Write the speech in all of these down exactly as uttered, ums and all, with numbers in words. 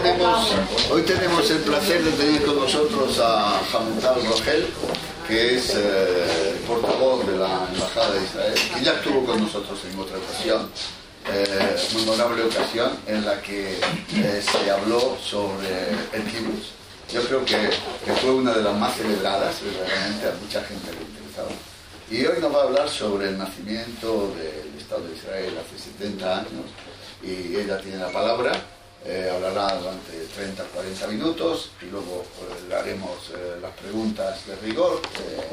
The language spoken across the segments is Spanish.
tenemos, hoy tenemos el placer de tener con nosotros a Hamutal Rogel, que es eh, portavoz de la Embajada de Israel, que ya estuvo con nosotros en otra ocasión, eh, memorable ocasión en la que eh, se habló sobre el kibbutz. Yo creo que, que fue una de las más celebradas, verdaderamente a mucha gente le interesaba. Y hoy nos va a hablar sobre el nacimiento del Estado de Israel hace setenta años, y ella tiene la palabra. Eh, hablará durante treinta a cuarenta minutos y luego eh, le haremos eh, las preguntas de rigor.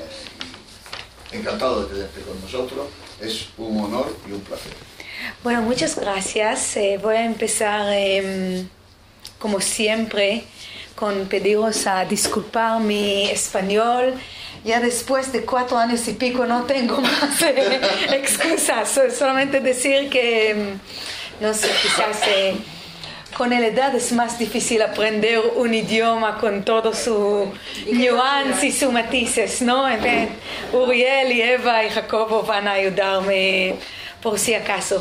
Eh, encantado de tenerte con nosotros, es un honor y un placer. Bueno, muchas gracias. Eh, voy a empezar, eh, como siempre, con pediros a disculpar mi español. Ya después de cuatro años y pico no tengo más eh, excusas, solamente decir que, no sé, quizás... Eh, con la edad es más difícil aprender un idioma con todo su nuance y sus matices, ¿no? Uriel y Eva y Jacobo van a ayudarme por si acaso.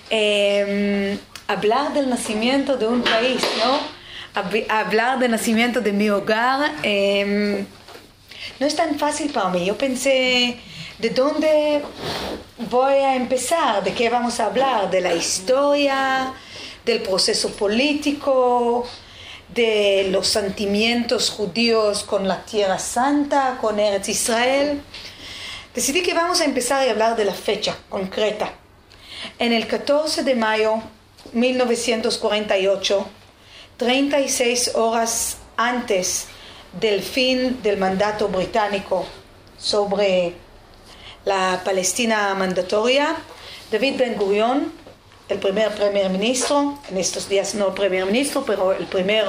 Eh, hablar del nacimiento de un país, ¿no? Hablar del nacimiento de mi hogar eh, no es tan fácil para mí. Yo pensé, ¿de dónde voy a empezar? ¿De qué vamos a hablar? ¿De la historia? ¿Del proceso político? ¿De los sentimientos judíos con la Tierra Santa, con Eretz Israel? Decidí que vamos a empezar a hablar de la fecha concreta. En el catorce de mayo de mil novecientos cuarenta y ocho, treinta y seis horas antes del fin del mandato británico sobre la Palestina mandatoria, David Ben-Gurión, el primer primer ministro, en estos días no el primer ministro, pero el primer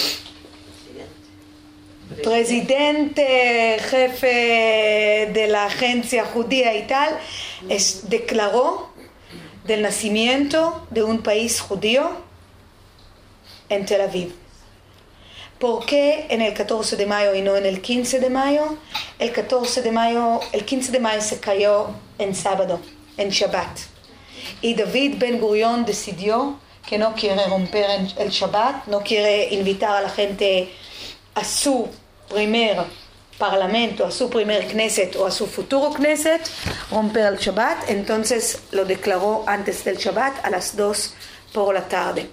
presidente, jefe de la agencia judía y tal, es, declaró del nacimiento de un país judío en Tel Aviv. ¿Por qué en el catorce de mayo y no en el quince de mayo? El catorce de mayo, el quince de mayo se cayó en sábado, en Shabbat. Y David Ben-Gurión decidió que no quiere romper el Shabbat, no quiere invitar a la gente a su primer parlamento, a su primer Knesset o a su futuro Knesset, romper el Shabbat. Entonces lo declaró antes del Shabbat a las dos por la tarde.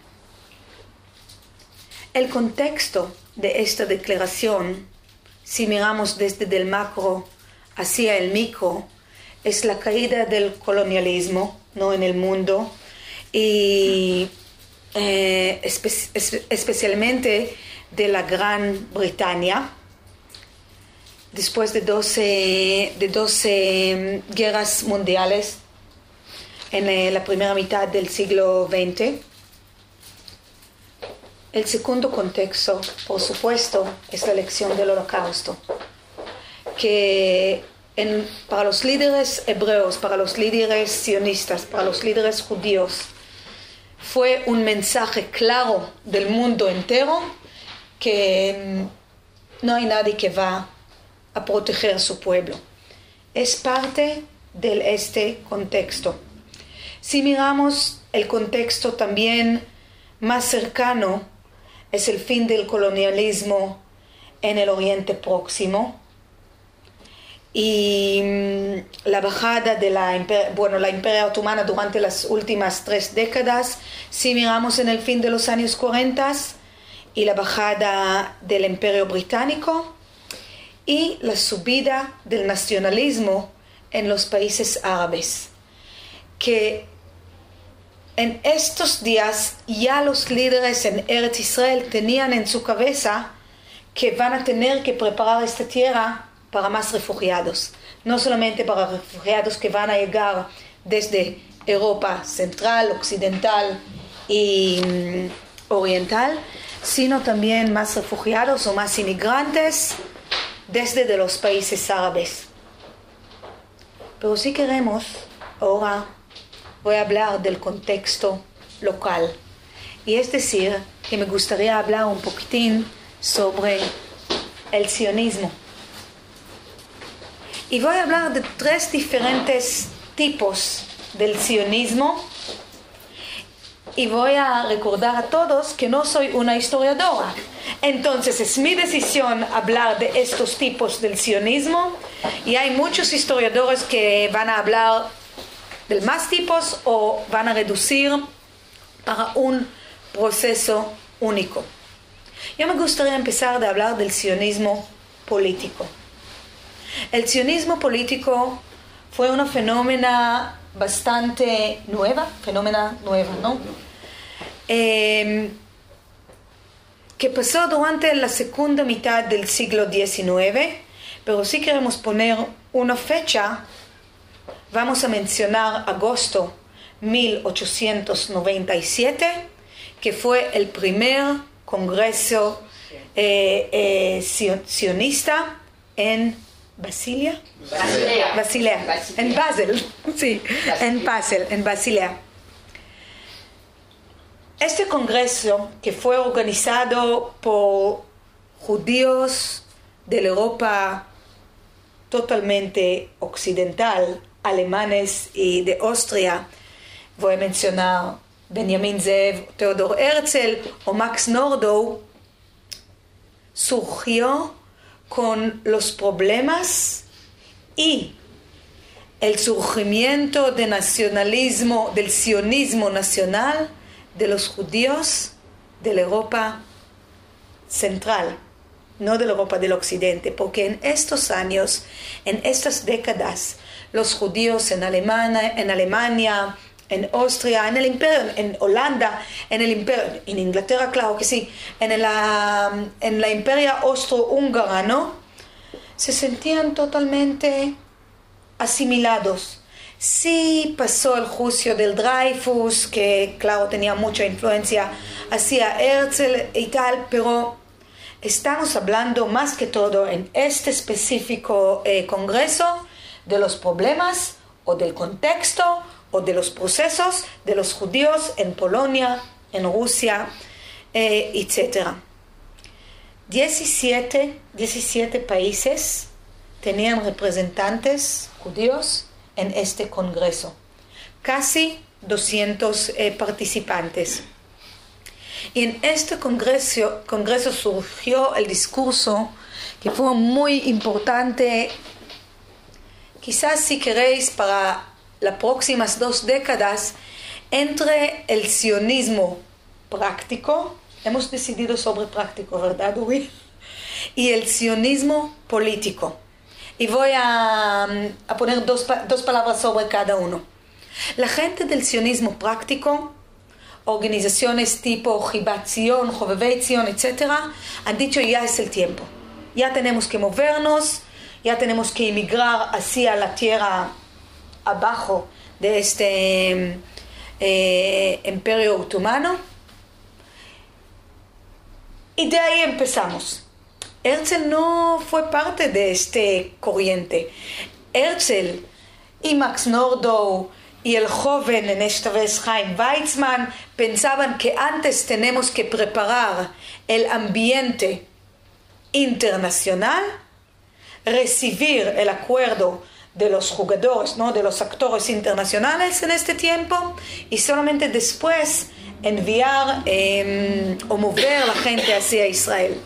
El contexto de esta declaración, si miramos desde el macro hacia el micro, es la caída del colonialismo, ¿no?, en el mundo, y eh, espe- espe- especialmente de la Gran Bretaña, después de doce, de doce guerras mundiales en eh, la primera mitad del siglo veinte. El segundo contexto, por supuesto, es la elección del Holocausto, que En, para los líderes hebreos, para los líderes sionistas, para los líderes judíos, fue un mensaje claro del mundo entero que no hay nadie que va a proteger a su pueblo. Es parte de este contexto. Si miramos el contexto también más cercano, es el fin del colonialismo en el Oriente Próximo, y la bajada de la, bueno, la Imperia Otomana durante las últimas tres décadas, si miramos en el fin de los años cuarenta, y la bajada del Imperio Británico, y la subida del nacionalismo en los países árabes, que en estos días ya los líderes en Eretz Israel tenían en su cabeza que van a tener que preparar esta tierra para más refugiados, no solamente para refugiados que van a llegar desde Europa central, occidental y um, oriental, sino también más refugiados o más inmigrantes desde de los países árabes. Pero si queremos, ahora voy a hablar del contexto local, y es decir, que me gustaría hablar un poquitín sobre el sionismo. Y voy a hablar de tres diferentes tipos del sionismo y voy a recordar a todos que no soy una historiadora. Entonces es mi decisión hablar de estos tipos del sionismo, y hay muchos historiadores que van a hablar de más tipos o van a reducir para un proceso único. Yo me gustaría empezar de hablar del sionismo político. El sionismo político fue una fenómena bastante nueva, fenómena nueva, ¿no? Eh, que pasó durante la segunda mitad del siglo diecinueve, pero si queremos poner una fecha, vamos a mencionar agosto mil ochocientos noventa y siete, que fue el primer congreso eh, eh, sionista en Basilea, Basilea, Basilea, Basilea. en Basel, sí, Basilea. en Basel, en Basilea. Este congreso, que fue organizado por judíos de la Europa totalmente occidental, alemanes y de Austria, voy a mencionar Benjamin Zev, Theodor Herzl o Max Nordau, surgió con los problemas y el surgimiento del nacionalismo, del sionismo nacional de los judíos de la Europa central, no de la Europa del Occidente, porque en estos años, en estas décadas, los judíos en Alemania, en Alemania, en Austria, en el Imperio, en Holanda, en el Imperio, en Inglaterra, claro que sí, en la, en la Imperia Austro-Húngara, ¿no? Se sentían totalmente asimilados. Sí pasó el juicio del Dreyfus, que claro tenía mucha influencia hacia Herzl y tal, pero estamos hablando más que todo en este específico eh, congreso de los problemas o del contexto o de los procesos de los judíos en Polonia, en Rusia, eh, etcétera. diecisiete, diecisiete países tenían representantes judíos en este congreso, casi doscientos eh, participantes. Y en este congreso, congreso surgió el discurso que fue muy importante, quizás si queréis para las próximas dos décadas, entre el sionismo práctico, hemos decidido sobre práctico, ¿verdad, Uri? Y el sionismo político. Y voy a, a poner dos, dos palabras sobre cada uno. La gente del sionismo práctico, organizaciones tipo Jibat Zion, Jovevei Zion, etcétera, han dicho ya es el tiempo. Ya tenemos que movernos, ya tenemos que emigrar hacia la tierra abajo de este eh, imperio otomano. Y de ahí empezamos. Herzl no fue parte de este corriente. Herzl y Max Nordau y el joven, en esta vez Chaim Weizmann, pensaban que antes tenemos que preparar el ambiente internacional, recibir el acuerdo de los jugadores, ¿no? De los actores internacionales en este tiempo, y solamente después enviar eh, o mover a la gente hacia Israel.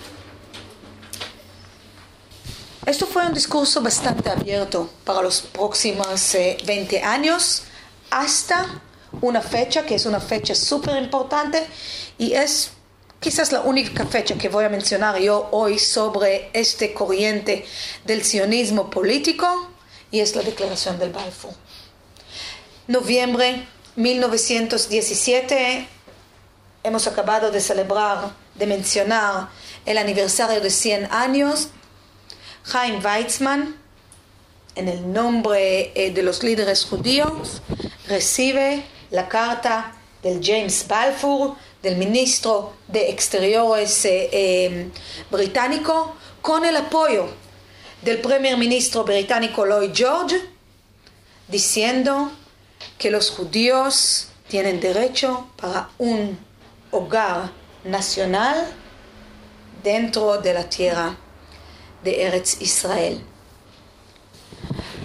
Esto fue un discurso bastante abierto para los próximos eh, veinte años, hasta una fecha que es una fecha súper importante, y es quizás la única fecha que voy a mencionar yo hoy sobre este corriente del sionismo político, y es la declaración del Balfour. Noviembre mil novecientos diecisiete, hemos acabado de celebrar, de mencionar el aniversario de cien años. Chaim Weizmann, en el nombre eh, de los líderes judíos, recibe la carta del James Balfour, del ministro de Exteriores eh, eh, británico, con el apoyo del primer ministro británico Lloyd George, diciendo que los judíos tienen derecho para un hogar nacional dentro de la tierra de Eretz Israel.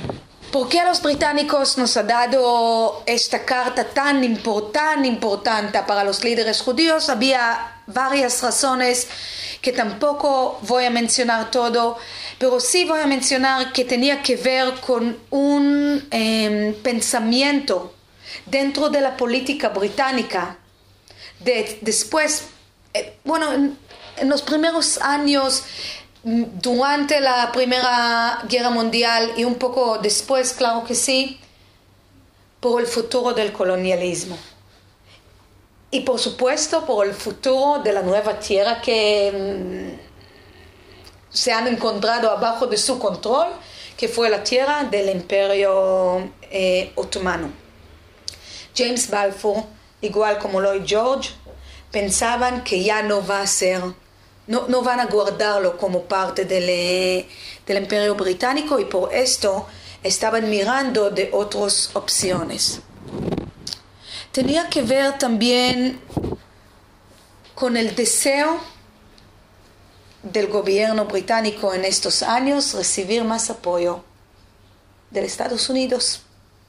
¿Por qué a los británicos nos ha dado esta carta tan importante, importante para los líderes judíos? Había varias razones que tampoco voy a mencionar todo, pero sí voy a mencionar que tenía que ver con un eh, pensamiento dentro de la política británica. De, después, eh, bueno, en, en los primeros años, durante la Primera Guerra Mundial y un poco después, claro que sí, por el futuro del colonialismo. Y por supuesto por el futuro de la nueva tierra que mmm, se han encontrado abajo de su control, que fue la tierra del Imperio eh, Otomano. James Balfour, igual como Lloyd George, pensaban que ya no va a ser, no, no van a guardarlo como parte del, del Imperio Británico, y por esto estaban mirando de otras opciones. Tenía que ver también con el deseo del gobierno británico en estos años recibir más apoyo de los Estados Unidos.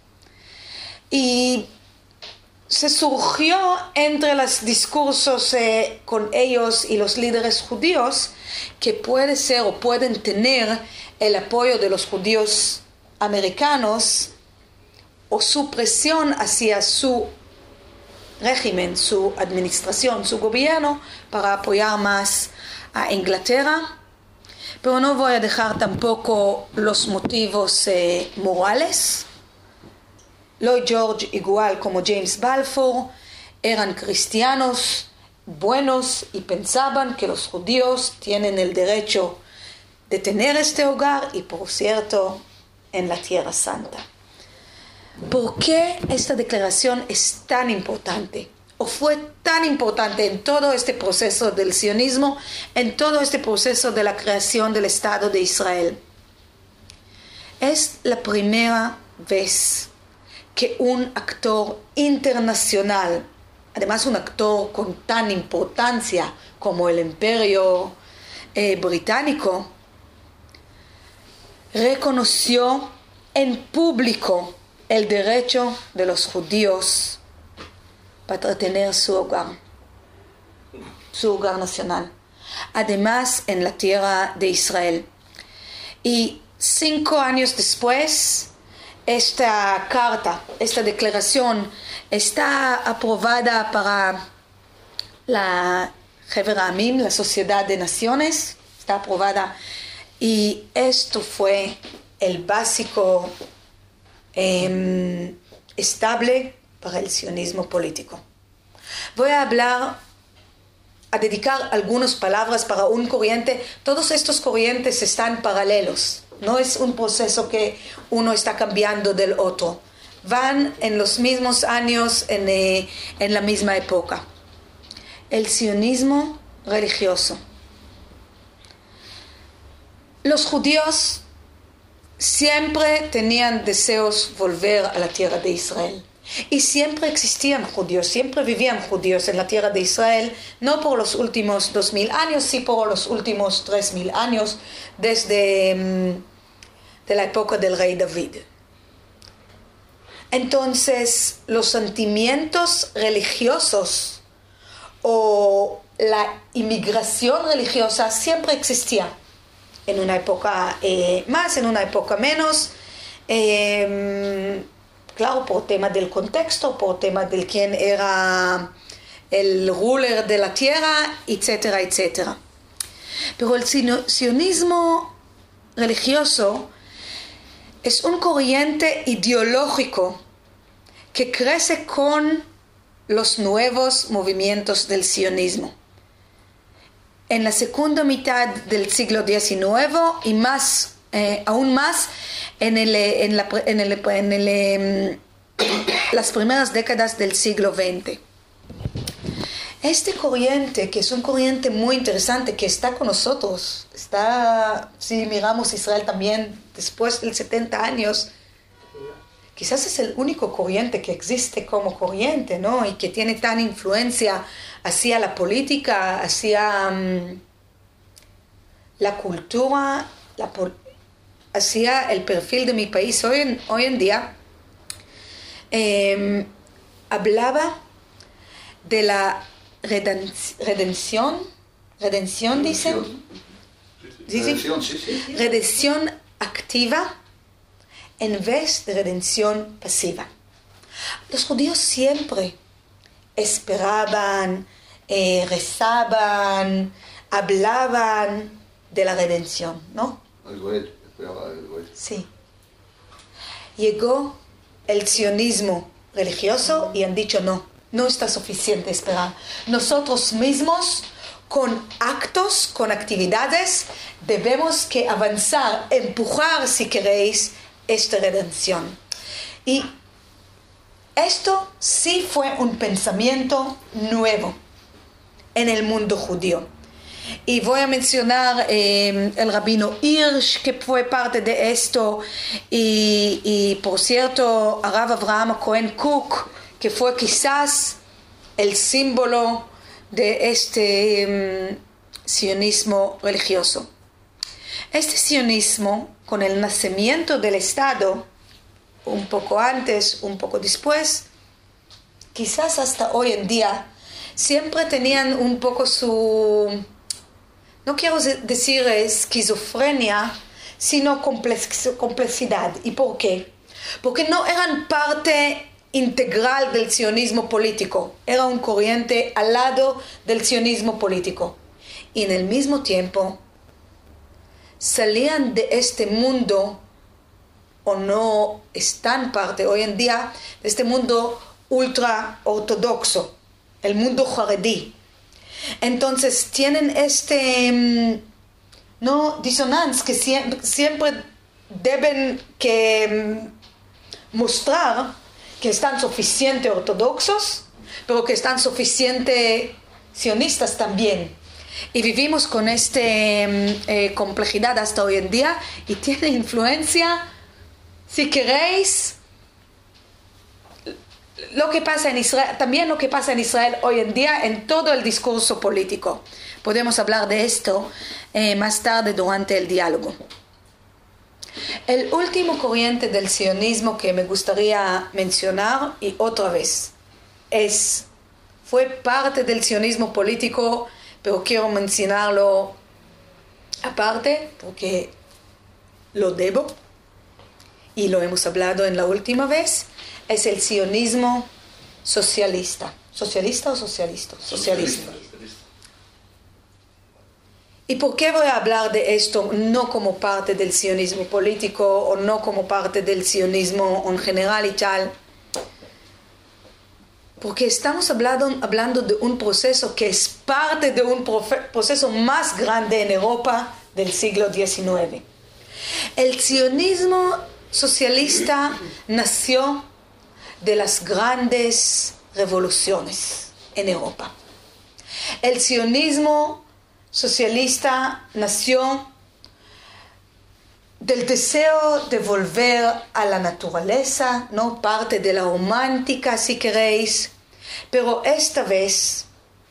Y se surgió entre los discursos eh, con ellos y los líderes judíos que puede ser o pueden tener el apoyo de los judíos americanos o su presión hacia su régimen, su administración, su gobierno, para apoyar más a Inglaterra. Pero no voy a dejar tampoco los motivos eh, morales. Lloyd George, igual como James Balfour, eran cristianos buenos y pensaban que los judíos tienen el derecho de tener este hogar y, por cierto, en la Tierra Santa. ¿Por qué esta declaración es tan importante? ¿O fue tan importante en todo este proceso del sionismo, en todo este proceso de la creación del Estado de Israel? Es la primera vez que un actor internacional, además un actor con tan importancia como el Imperio eh, Británico, reconoció en público el derecho de los judíos para tener su hogar, su hogar nacional, además en la tierra de Israel. Y cinco años después, esta carta, esta declaración está aprobada para la Hever Amim, la Sociedad de Naciones, está aprobada, y esto fue el básico eh, estable para el sionismo político. Voy a hablar, a dedicar algunas palabras para un corriente. Todos estos corrientes están paralelos. No es un proceso que uno está cambiando del otro. Van en los mismos años, en, eh, en la misma época. El sionismo religioso. Los judíos siempre tenían deseos volver a la tierra de Israel. Y siempre existían judíos, siempre vivían judíos en la tierra de Israel, no por los últimos dos mil años, sí por los últimos tres mil años, desde um, de la época del rey David. Entonces, los sentimientos religiosos o la inmigración religiosa siempre existía. En una época eh, más, en una época menos. Eh, claro, por tema del contexto, por tema de quién era el ruler de la tierra, etcétera, etcétera. Pero el sionismo religioso es un corriente ideológico que crece con los nuevos movimientos del sionismo. En la segunda mitad del siglo diecinueve y más, eh, aún más en, el, en, la, en, el, en el, eh, las primeras décadas del siglo veinte. Este corriente, que es un corriente muy interesante, que está con nosotros, está, si miramos Israel también después de setenta años, quizás es el único corriente que existe como corriente, ¿no? Y que tiene tan influencia hacia la política, hacia um, la cultura, la, hacia el perfil de mi país hoy en, hoy en día, eh, hablaba de la redención, redención, dicen, ¿sí, sí? Redención, sí, sí. Redención activa en vez de redención pasiva. Los judíos siempre esperaban, eh, rezaban, hablaban de la redención, ¿no? El Goel, esperaba el Goel. Sí. Llegó el sionismo religioso y han dicho no, no está suficiente esperar. Nosotros mismos, con actos, con actividades, debemos que avanzar, empujar, si queréis, esta redención. Y esto sí fue un pensamiento nuevo en el mundo judío. Y voy a mencionar eh, el rabino Hirsch, que fue parte de esto, y, y por cierto, Rav Avraham Cohen Cook, que fue quizás el símbolo de este um, sionismo religioso. Este sionismo, con el nacimiento del Estado, un poco antes, un poco después, quizás hasta hoy en día, siempre tenían un poco su, no quiero decir esquizofrenia, sino complejidad. ¿Y por qué? Porque no eran parte integral del sionismo político, era un corriente al lado del sionismo político. Y en el mismo tiempo, salían de este mundo, o no están parte hoy en día, de este mundo ultra ortodoxo, el mundo jaredí. Entonces tienen este no disonancia que siempre, siempre deben que mostrar que están suficiente ortodoxos, pero que están suficiente sionistas también. Y vivimos con esta eh, complejidad hasta hoy en día, y tiene influencia, si queréis, lo que pasa en Israel, también lo que pasa en Israel hoy en día en todo el discurso político. Podemos hablar de esto eh, más tarde durante el diálogo. El último corriente del sionismo que me gustaría mencionar, y otra vez, es, fue parte del sionismo político, pero quiero mencionarlo aparte porque lo debo y lo hemos hablado en la última vez, es el sionismo socialista. ¿Socialista o socialista? Socialista. Socialista. ¿Y por qué voy a hablar de esto no como parte del sionismo político o no como parte del sionismo en general y tal? Porque estamos hablando, hablando de un proceso que es parte de un proceso más grande en Europa del siglo diecinueve. El sionismo socialista nació de las grandes revoluciones en Europa. El sionismo socialista nació del deseo de volver a la naturaleza, ¿no? Parte de la romántica, si queréis, pero esta vez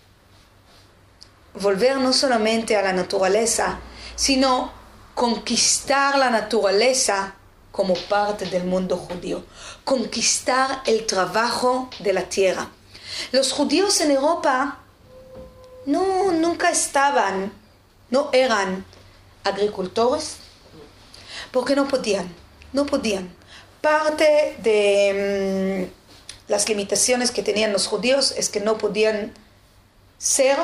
volver no solamente a la naturaleza, sino conquistar la naturaleza como parte del mundo judío, conquistar el trabajo de la tierra. Los judíos en Europa no, nunca estaban, no eran agricultores, porque no podían, no podían. Parte de um, las limitaciones que tenían los judíos es que no podían ser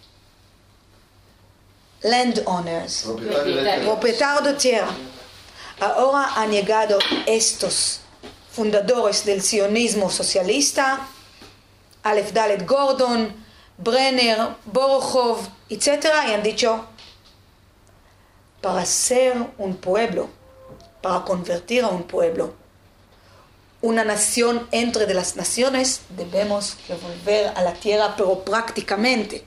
landowners, propietarios de tierra. Ahora han llegado estos fundadores del sionismo socialista, Aleph Dalet Gordon, Brenner, Borokhov, etcétera, y han dicho, para ser un pueblo, para convertir a un pueblo, una nación entre de las naciones, debemos que volver a la tierra, pero prácticamente.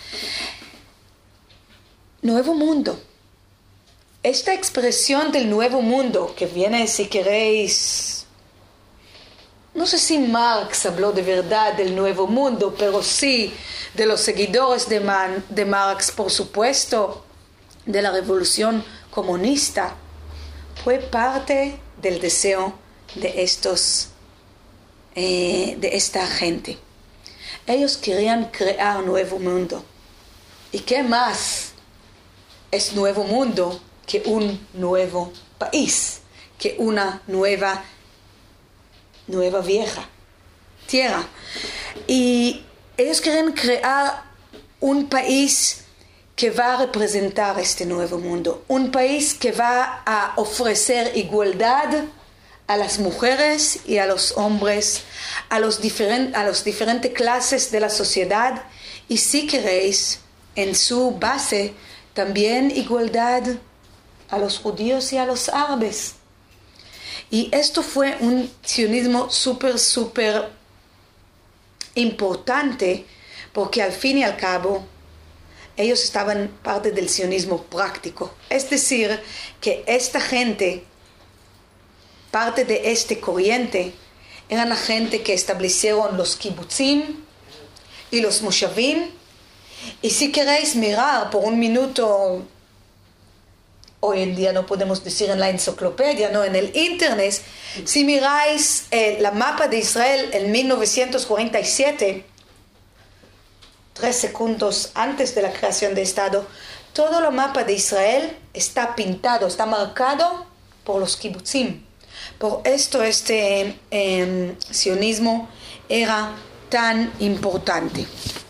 Nuevo mundo. Esta expresión del nuevo mundo, que viene, si queréis, no sé si Marx habló de verdad del nuevo mundo, pero sí de los seguidores de, Man, de Marx, por supuesto, de la revolución comunista, fue parte del deseo de estos, eh, de esta gente. Ellos querían crear un nuevo mundo. ¿Y qué más es nuevo mundo que un nuevo país? Que una nueva, nueva vieja tierra. Y ellos querían crear un país que va a representar este nuevo mundo. Un país que va a ofrecer igualdad a las mujeres y a los hombres, a los diferen- a las diferentes clases de la sociedad, y si queréis, en su base, también igualdad a los judíos y a los árabes. Y esto fue un sionismo súper, súper importante, porque al fin y al cabo, ellos estaban parte del sionismo práctico. Es decir, que esta gente, parte de este corriente, eran la gente que establecieron los kibutzim y los moshavim. Y si queréis mirar por un minuto, hoy en día no podemos decir en la enciclopedia, no, en el internet, si miráis eh, la mapa de Israel en mil novecientos cuarenta y siete, tres segundos antes de la creación de Estado, todo el mapa de Israel está pintado, está marcado por los kibutzim. Por esto este eh, sionismo era tan importante.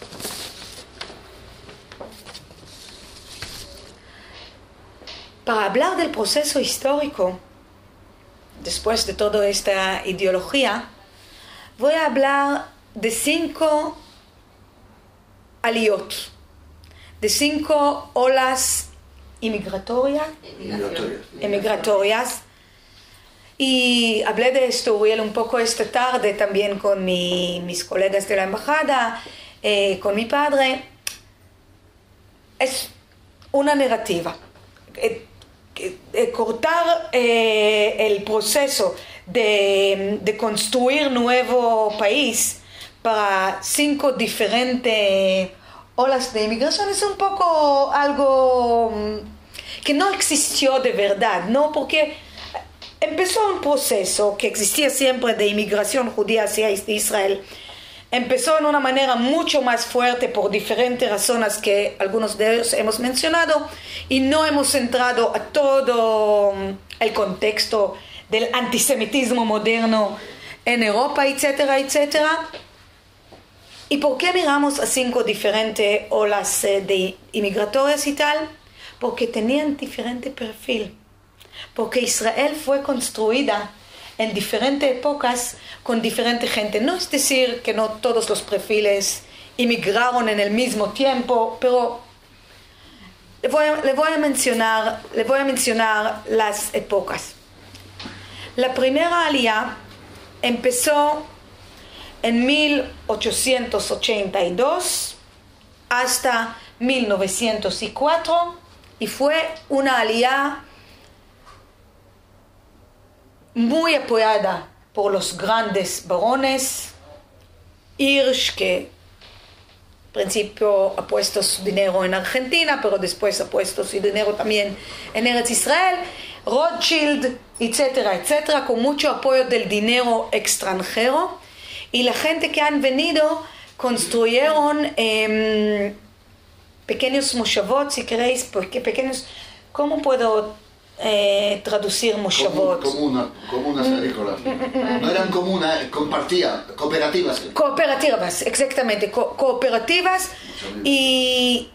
Para hablar del proceso histórico, después de toda esta ideología, voy a hablar de cinco aliot, de cinco olas inmigratorias, emigratorias. Y hablé de esto, Uriel, un poco esta tarde también con mi, mis colegas de la embajada, eh, con mi padre. Es una narrativa. Eh, eh, cortar eh, el proceso de, de construir nuevo país para cinco diferentes olas de inmigración es un poco algo que no existió de verdad, ¿no? Porque empezó un proceso que existía siempre de inmigración judía hacia Israel. Empezó en una manera mucho más fuerte por diferentes razones que algunos de ellos hemos mencionado, y no hemos entrado a todo el contexto del antisemitismo moderno en Europa, etcétera, etcétera. ¿Y por qué miramos a cinco diferentes olas de inmigratorias y tal? Porque tenían diferente perfil. Porque Israel fue construida en diferentes épocas con diferente gente. No es decir que no todos los perfiles inmigraron en el mismo tiempo, pero le voy a, le voy a mencionar, le voy a mencionar las épocas. La primera aliyá empezó en mil ochocientos ochenta y dos hasta mil novecientos cuatro y fue una aliyá muy apoyada por los grandes barones. Hirsch, que al principio ha puesto su dinero en Argentina, pero después ha puesto su dinero también en Eretz Israel, Rothschild, etcétera, etcétera, con mucho apoyo del dinero extranjero. Y la gente que han venido construyeron eh, pequeños moshavot, si queréis, porque pequeños, ¿cómo puedo Eh, traducir moshavot? Comuna, comunas agrícolas. No eran comunas, compartían, cooperativas. Cooperativas, exactamente, co- cooperativas. Y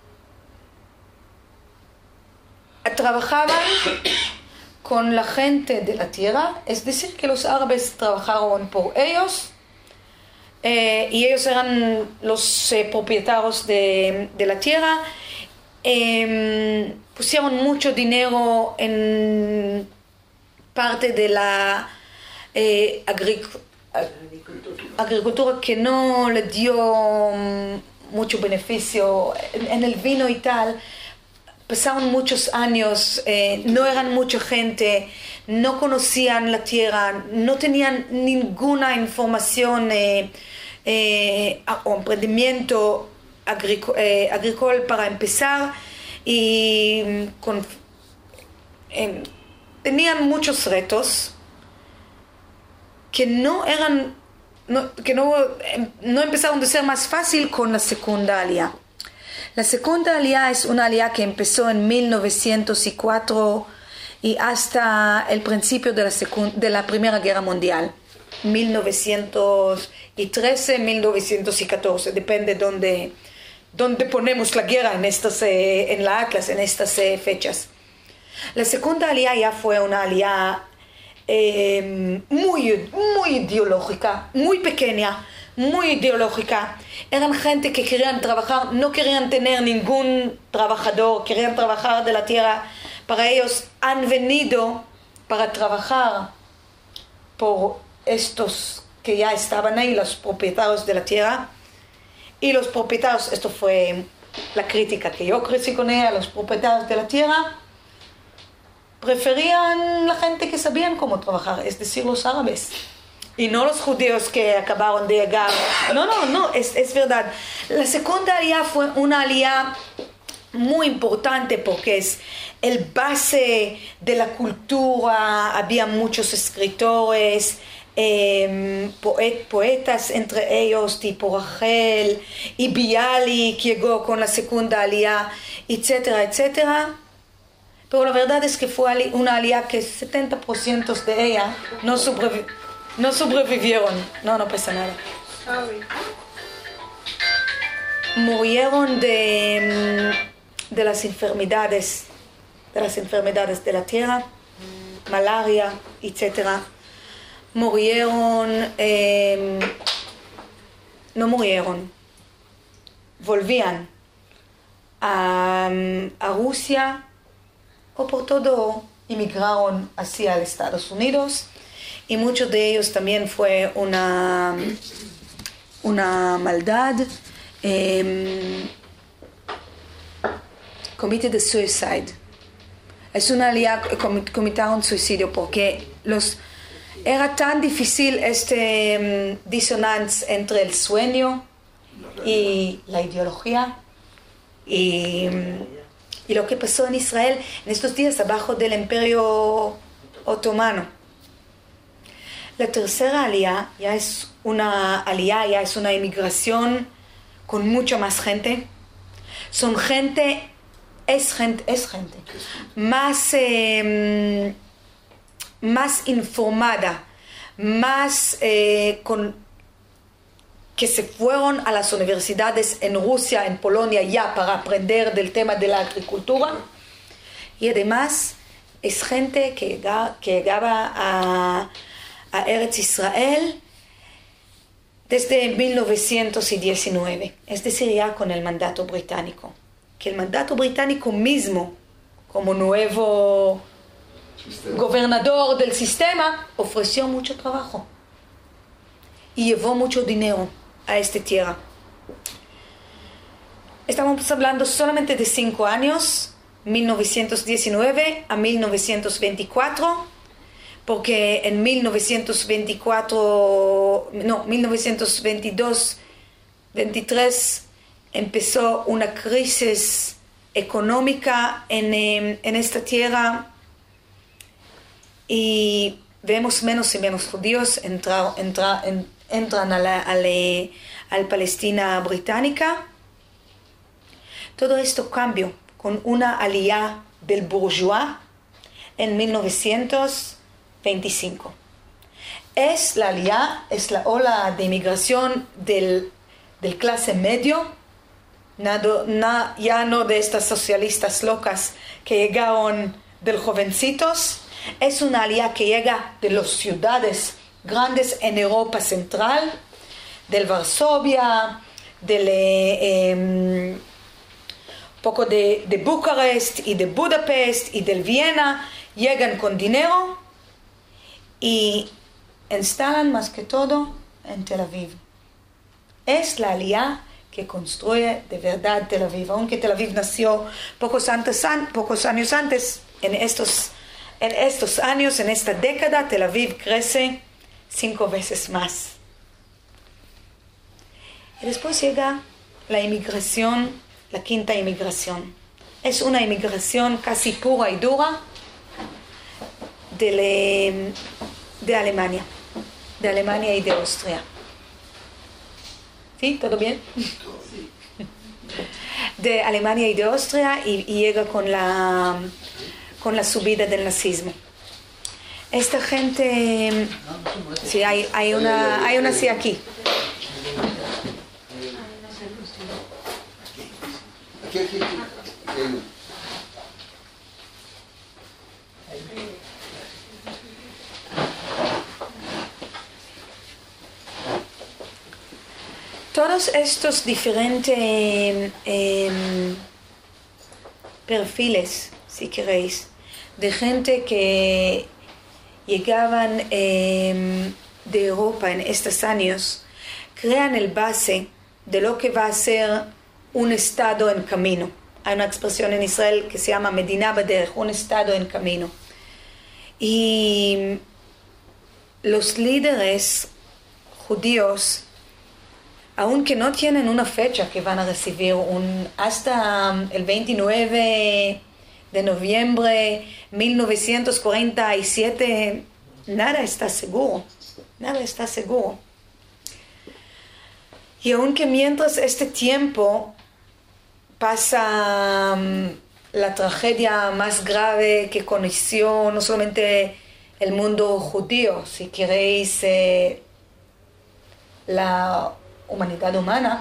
trabajaban con la gente de la tierra, es decir, que los árabes trabajaron por ellos, eh, y ellos eran los eh, propietarios de, de la tierra. Eh, pusieron mucho dinero en parte de la eh, agric- agricultura que no le dio um, mucho beneficio en, en el vino y tal. Pasaron muchos años, eh, no eran mucha gente, no conocían la tierra, no tenían ninguna información eh, eh, o emprendimiento agric- eh, agrícola para empezar. Y con, eh, tenían muchos retos que no eran, no, que no, no empezaron a ser más fácil con la segunda aliyá. La segunda aliyá es una aliyá que empezó en mil novecientos cuatro y hasta el principio de la, secund- de la Primera Guerra Mundial. mil novecientos trece, mil novecientos catorce, depende de dónde, dónde ponemos la guerra en, estas, eh, en la Atlas, en estas eh, fechas. La segunda aliyá ya fue una aliyá eh, muy, muy ideológica, muy pequeña, muy ideológica. Eran gente que querían trabajar, no querían tener ningún trabajador, querían trabajar de la tierra. Para ellos han venido para trabajar por estos que ya estaban ahí, los propietarios de la tierra. Y los propietarios, esto fue la crítica que yo crecí con ella, los propietarios de la tierra preferían la gente que sabían cómo trabajar, es decir, los árabes. Y no los judíos que acabaron de llegar. No, no, no, es, es verdad. La segunda aliyá fue una aliyá muy importante porque es el base de la cultura. Había muchos escritores, eh, poet, poetas, entre ellos tipo Rachel y Bialik llegó con la segunda aliyá, etcétera, etcétera. Pero la verdad es que fue una aliyá que setenta por ciento de ella no sobrevivió. No sobrevivieron. No, no pasa nada. Sorry. Murieron de, de las enfermedades, de las enfermedades de la tierra, malaria, etcétera. Murieron, eh, no murieron, volvían a, a Rusia o por todo emigraron hacia los Estados Unidos. Y muchos de ellos también fue una, una maldad, eh, comité de suicide. Es una aliyá que cometieron suicidio porque los, era tan difícil este um, disonancia entre el sueño y la ideología. Y, y lo que pasó en Israel en estos días abajo del Imperio Otomano. La tercera aliyá ya es una aliyá, ya es una inmigración con mucha más gente. Son gente, es gente, es gente más, eh, más informada, más eh, con, que se fueron a las universidades en Rusia, en Polonia ya para aprender del tema de la agricultura. Y además es gente que llegaba, que llegaba a a Eretz Israel desde mil novecientos diecinueve, es decir, ya con el mandato británico, que el mandato británico mismo, como nuevo sistema. Gobernador del sistema, ofreció mucho trabajo y llevó mucho dinero a esta tierra. Estamos hablando solamente de cinco años, mil novecientos diecinueve a mil novecientos veinticuatro, porque en mil novecientos veinticuatro, no, mil novecientos veintidós, veintitrés empezó una crisis económica en, en esta tierra y vemos menos y menos judíos entrar, entrar, en, entran a la, a la, a la Palestina británica. Todo esto cambió con una aliyá del bourgeois en mil novecientos veinticinco. Es la aliyá, es la ola de inmigración del, del clase medio, nada, na, ya no de estas socialistas locas que llegaron de los jovencitos. Es una aliyá que llega de las ciudades grandes en Europa Central, del Varsovia, del eh, poco de, de Bucarest y de Budapest y del Viena. Llegan con dinero y instalan más que todo en Tel Aviv. Es la aliyá que construye de verdad Tel Aviv, aunque Tel Aviv nació pocos, antes, pocos años antes. En estos, en estos años, en esta década, Tel Aviv crece cinco veces más. Y después llega la inmigración, la quinta inmigración. Es una inmigración casi pura y dura. de, le, de Alemania, de Alemania y de Austria. ¿Sí? ¿Todo bien? De Alemania y de Austria y, y llega con la, con la subida del nazismo. Esta gente, sí, hay, hay una, hay una sí aquí. Aquí, aquí, aquí. Todos estos diferentes eh, perfiles, si queréis, de gente que llegaban eh, de Europa en estos años, crean el base de lo que va a ser un estado en camino. Hay una expresión en Israel que se llama Medina Baderech, un estado en camino. Y los líderes judíos, aunque no tienen una fecha que van a recibir, un, hasta el veintinueve de noviembre de mil novecientos cuarenta y siete, nada está seguro, nada está seguro. Y aunque mientras este tiempo pasa um, la tragedia más grave que conoció no solamente el mundo judío, si queréis, eh, la humanidad humana,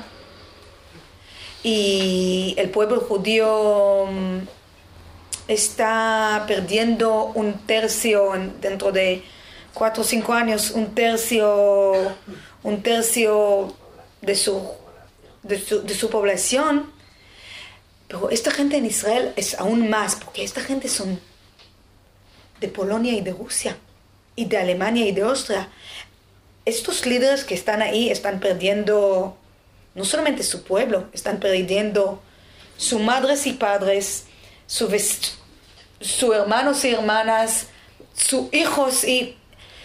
y el pueblo judío um, está perdiendo un tercio en, dentro de cuatro o cinco años, un tercio, un tercio de su, de su, de su población. Pero esta gente en Israel es aún más, porque esta gente son de Polonia y de Rusia, y de Alemania y de Austria. Estos líderes que están ahí están perdiendo no solamente su pueblo, están perdiendo sus madres y padres, sus su hermanos y hermanas, sus hijos. Y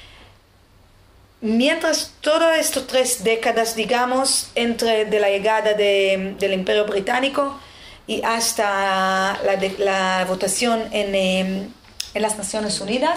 mientras todas estas tres décadas, digamos, entre de la llegada de, del Imperio Británico y hasta la, de, la votación en, en las Naciones Unidas,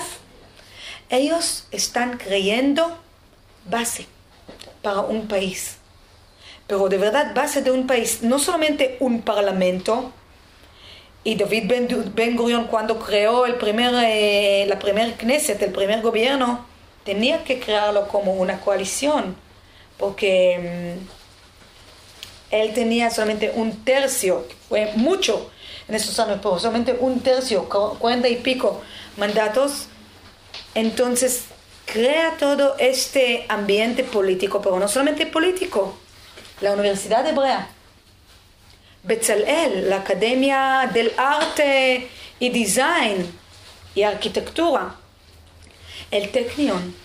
ellos están creyendo base para un país. Pero de verdad base de un país, no solamente un parlamento. Y David Ben Gurion, cuando creó el primer, eh, la primer Knesset, el primer gobierno, tenía que crearlo como una coalición, porque um, él tenía solamente un tercio, fue mucho en estos años, pero solamente un tercio, cuarenta y pico mandatos. Entonces crea todo este ambiente político, pero no solamente político. La Universidad Hebrea, Bezalel, la Academia del Arte y Design y Arquitectura, el Technion,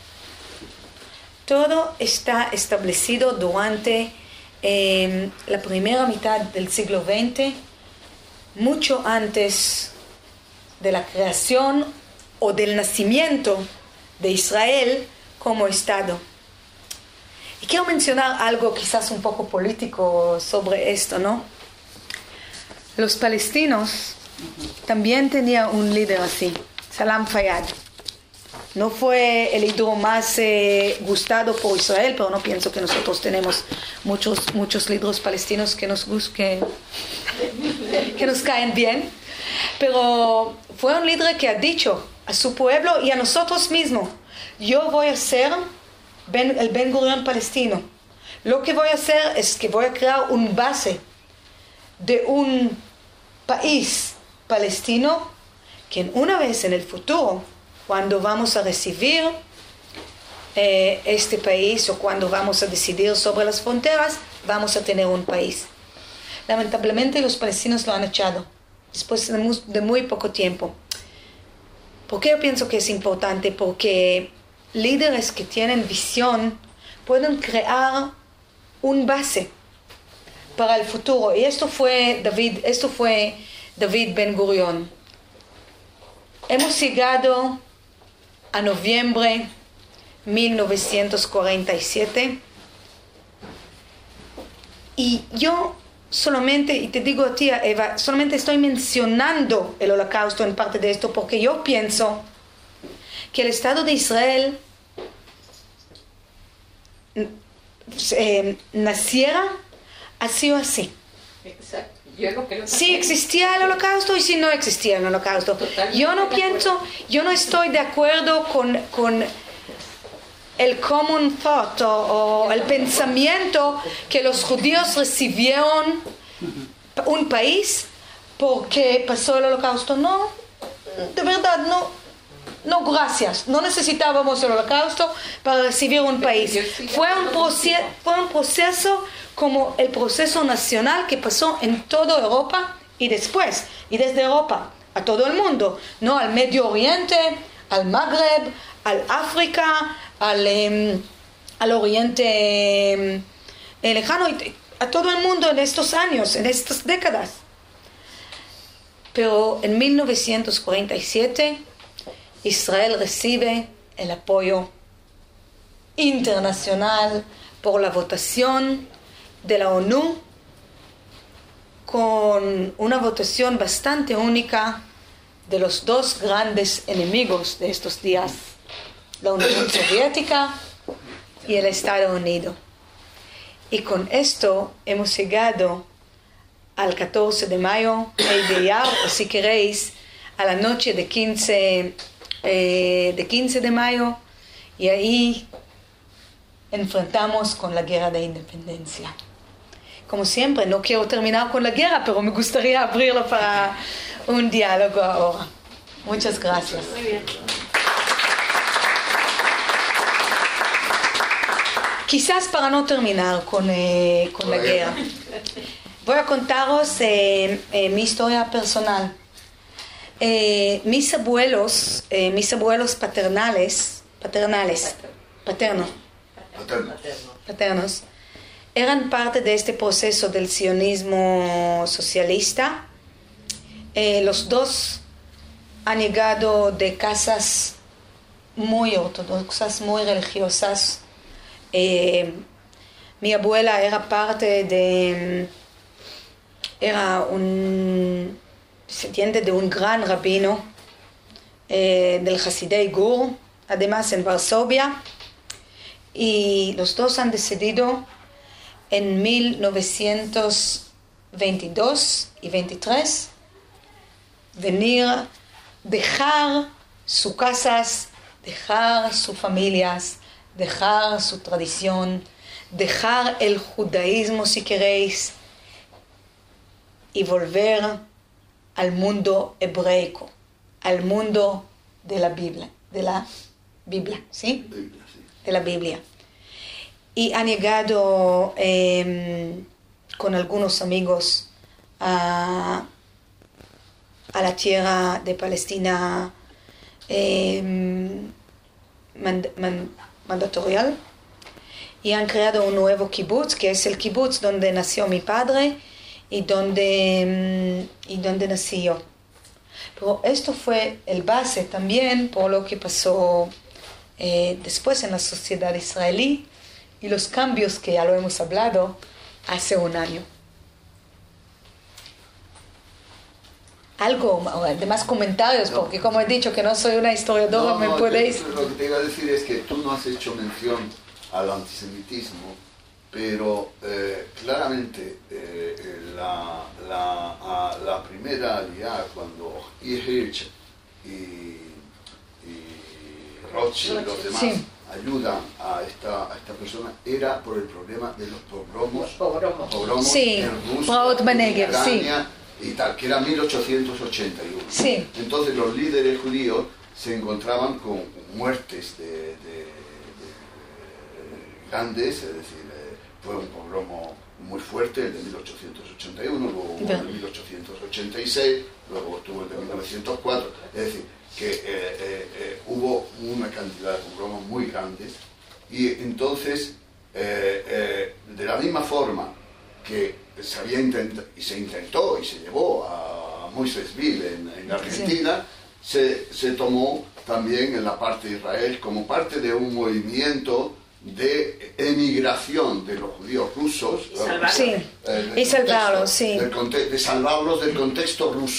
todo está establecido durante eh, la primera mitad del siglo veinte, mucho antes de la creación o del nacimiento de Israel como Estado. Y quiero mencionar algo quizás un poco político sobre esto, ¿no? Los palestinos también tenían un líder así, Salam Fayyad. No fue el líder más eh, gustado por Israel, pero no pienso que nosotros tenemos muchos, muchos líderes palestinos que nos, que, que nos caen bien. Pero fue un líder que ha dicho a su pueblo y a nosotros mismos: yo voy a ser ben, el Ben Gurion palestino. Lo que voy a hacer es que voy a crear un base de un país palestino que una vez en el futuro, cuando vamos a recibir eh, este país o cuando vamos a decidir sobre las fronteras, vamos a tener un país. Lamentablemente los palestinos lo han echado después de muy, de muy poco tiempo. ¿Por qué yo pienso que es importante? Porque líderes que tienen visión pueden crear un base para el futuro. Y esto fue David, esto fue David Ben Gurion. Hemos llegado a noviembre de mil novecientos cuarenta y siete y yo solamente, y te digo a ti, Eva, solamente estoy mencionando el holocausto en parte de esto porque yo pienso que el Estado de Israel eh, naciera así o así. Exacto. Yo lo que si existía el holocausto y si no existía el holocausto. Totalmente Yo no de pienso, acuerdo. yo no estoy de acuerdo con, con el common thought o, o el pensamiento que los judíos recibieron un país porque pasó el holocausto. No, de verdad, no. No, gracias. No necesitábamos el holocausto para recibir un país. Fue un, proce- fue un proceso como el proceso nacional que pasó en toda Europa y después, y desde Europa a todo el mundo, ¿no? Al Medio Oriente, al Magreb, al África, al, eh, al Oriente eh, lejano, y a todo el mundo en estos años, en estas décadas. Pero en mil novecientos cuarenta y siete Israel recibe el apoyo internacional por la votación de la ONU, con una votación bastante única de los dos grandes enemigos de estos días, la Unión Soviética y el Estados Unidos. Y con esto hemos llegado al catorce de mayo, el día, o si queréis, a la noche de quince, eh, de quince de mayo, y ahí enfrentamos con la guerra de independencia. Como siempre, no quiero terminar con la guerra, pero me gustaría abrirlo para un diálogo ahora. Muchas gracias. Muy bien. Quizás para no terminar con, eh, con la guerra, voy a contaros eh, eh, mi historia personal. Eh, mis abuelos, eh, mis abuelos paternales, paternales, paternos, Paterno. paternos, eran parte de este proceso del sionismo socialista. Eh, los dos han llegado de casas muy ortodoxas, muy religiosas. Eh, mi abuela era parte de, era un descendiente de un gran rabino eh, del Hasidei Gur, además en Varsovia, y los dos han decidido en mil novecientos veintidós y veintitrés venir, dejar sus casas, dejar sus familias, dejar su tradición, dejar el judaísmo si queréis, y volver al mundo hebraico, al mundo de la Biblia, de la Biblia, ¿sí? Biblia, sí. De la Biblia. Y han llegado eh, con algunos amigos a, a la tierra de Palestina eh, mand, mand, mandatorial, y han creado un nuevo kibbutz, que es el kibbutz donde nació mi padre y donde, y donde nací yo. Pero esto fue el base también por lo que pasó eh, después en la sociedad israelí y los cambios que ya lo hemos hablado hace un año. Algo, de más comentarios, No. porque como he dicho que no soy una historiadora, No, me no, podéis... yo- Lo que te iba a decir es que tú no has hecho mención al antisemitismo, pero eh, claramente eh, eh, la, la, a- la primera aliada cuando Hirsch y, y Rothschild y los demás Sí. ayudan a esta, a esta persona era por el problema de los pogromos, Los pogromos. pogromos Sí, en Rusia, Braut en Beneger, sí. Ucrania y tal, que era mil ochocientos ochenta y uno. Sí. Entonces los líderes judíos se encontraban con muertes de, de- de grandes, es decir, eh, fue un pogromo muy fuerte el de mil ochocientos ochenta y uno, luego hubo el de mil ochocientos ochenta y seis, luego tuvo el de mil novecientos cuatro, es decir, que eh, eh, eh, hubo una cantidad de pogromos muy grandes, y entonces, eh, eh, de la misma forma que se había intentado, y se intentó y se llevó a Moisésville en, en Argentina, se, se tomó también en la parte de Israel como parte de un movimiento de emigración de los judíos rusos, Y salvarlos. Sí, eh, del y salvarlos, contexto- sí. del conte- de salvarlos del contexto ruso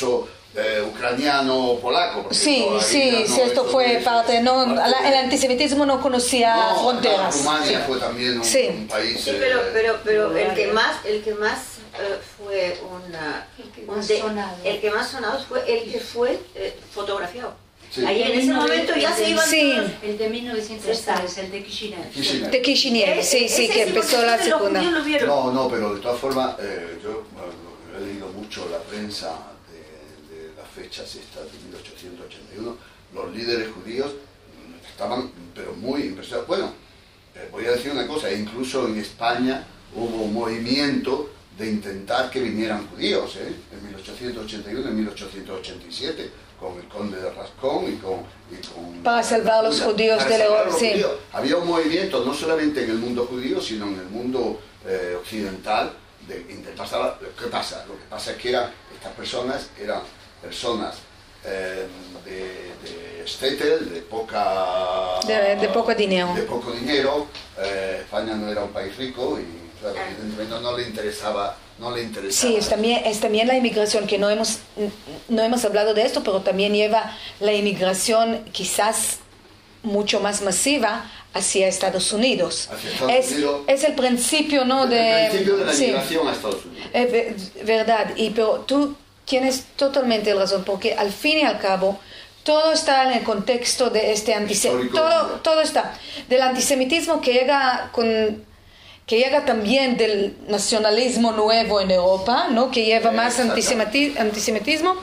eh, ucraniano polaco. Sí, sí, sí, esto fue es, parte, no, parte la, el antisemitismo no conocía no, fronteras. Rumania sí. fue también un, sí. un país. Sí, pero, pero, pero el que más, el que más eh, fue una, el que un más de, sonado. el que más sonado fue el que fue eh, fotografiado. Sí. Ahí en ese momento ya se iban Sí. todos. El de mil novecientos tres, el de Kishinev. Kishinev. De Kishinev, sí, sí, que empezó la segunda. No, no, pero de todas formas, eh, yo bueno, he leído mucho la prensa de, de las fechas estas de mil ochocientos ochenta y uno. Los líderes judíos estaban, pero muy impresionados. Bueno, eh, voy a decir una cosa, incluso en España hubo un movimiento de intentar que vinieran judíos, ¿eh? En mil ochocientos ochenta y uno, en mil ochocientos ochenta y siete, con el conde de Rascón y con... Y con para salvar a los judíos para del salvar a los sí. judíos. Había un movimiento, no solamente en el mundo judío, sino en el mundo eh, occidental, de intentar salvar. ¿Qué pasa? Lo que pasa es que eran, estas personas eran personas eh, de, de Stettel, de poca... De, de poco dinero. De poco dinero. Eh, España no era un país rico y, claro, evidentemente no le interesaba... No le interesaba. Sí, es también, es también la inmigración, que no hemos, no hemos hablado de esto, pero también lleva la inmigración quizás mucho más masiva hacia Estados Unidos. Hacia Estados es, Unidos. es el principio, ¿no? De, el principio de la sí, migración a Estados Unidos. es verdad, y, pero tú tienes totalmente razón, porque al fin y al cabo todo está en el contexto de este antisemitismo. Todo, todo está. Del antisemitismo que llega con... que llega también del nacionalismo nuevo en Europa, ¿no? Que lleva más antisemiti- antisemitismo.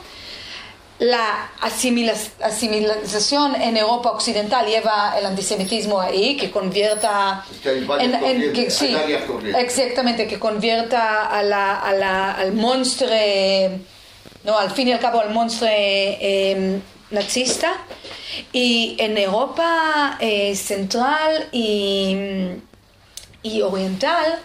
La asimila- asimilación en Europa occidental lleva el antisemitismo ahí, que convierta... Es que hay varias en, en- corrientes, que, sí, hay varias corrientes. exactamente, que convierta a la, a la, al monstruo, no, al fin y al cabo al monstruo eh, nazista. Y en Europa eh, central y... y oriental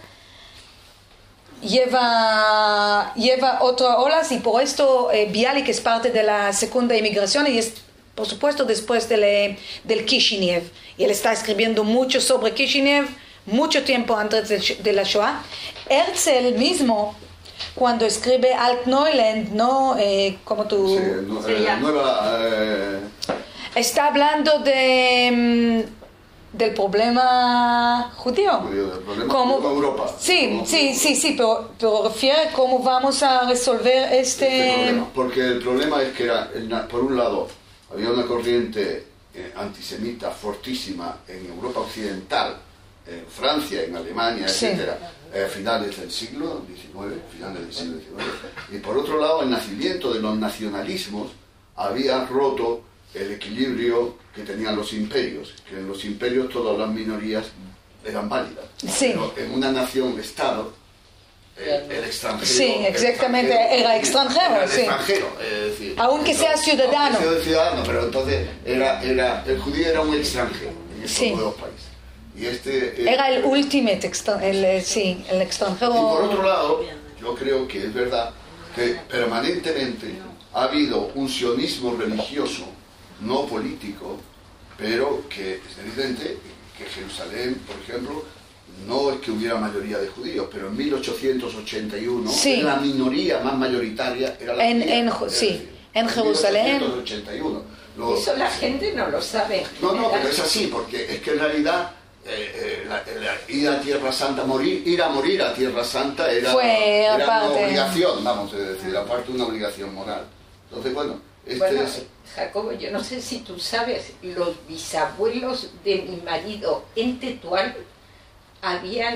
lleva, lleva otras olas y por esto eh, Bialik es parte de la segunda inmigración y es por supuesto después del, del Kishinev y él está escribiendo mucho sobre Kishinev mucho tiempo antes de, de la Shoah. Herzl mismo cuando escribe Alt-Neuland, ¿no? Eh, como tú... Sí, no, eh, nueva... Eh... Está hablando de... del problema judío. judío del problema ¿Cómo? judío de Europa. Sí, ¿Cómo? sí, sí, sí, pero, pero refiere cómo vamos a resolver este... este problema. Porque el problema es que era, por un lado, había una corriente eh, antisemita fortísima en Europa occidental, en Francia, en Alemania, Sí. etcétera, a finales del siglo diecinueve, finales del siglo diecinueve. Y por otro lado, el nacimiento de los nacionalismos había roto el equilibrio que tenían los imperios, que en los imperios todas las minorías eran válidas. Sí. Pero en una nación-estado, el, el extranjero... Sí, exactamente, era extranjero, era el sí. extranjero, es decir... Aunque sea ciudadano. Aunque sea ciudadano, pero entonces era, era, el judío era un extranjero en estos Sí. nuevos países. Y este, eh, Era el ultimate, extra- el, eh, sí, el extranjero... Y por otro lado, yo creo que es verdad que permanentemente ha habido un sionismo religioso, no político, pero que es evidente que Jerusalén, por ejemplo, no es que hubiera mayoría de judíos, pero en mil ochocientos ochenta y uno Sí. la minoría más mayoritaria era la En- judía. en- Es sí, decir, en Jerusalén. mil ochocientos ochenta y uno. Lo- Eso la gente no lo sabe. no, no, pero es así, porque es que en realidad eh, eh, la, la- ir a Tierra Santa, morir, ir a morir a Tierra Santa era, Fue era una aparte. obligación, vamos a decir, aparte una obligación moral. Entonces, bueno, este Bueno, es... Jacobo, yo no sé si tú sabes, los bisabuelos de mi marido en Tetuán habían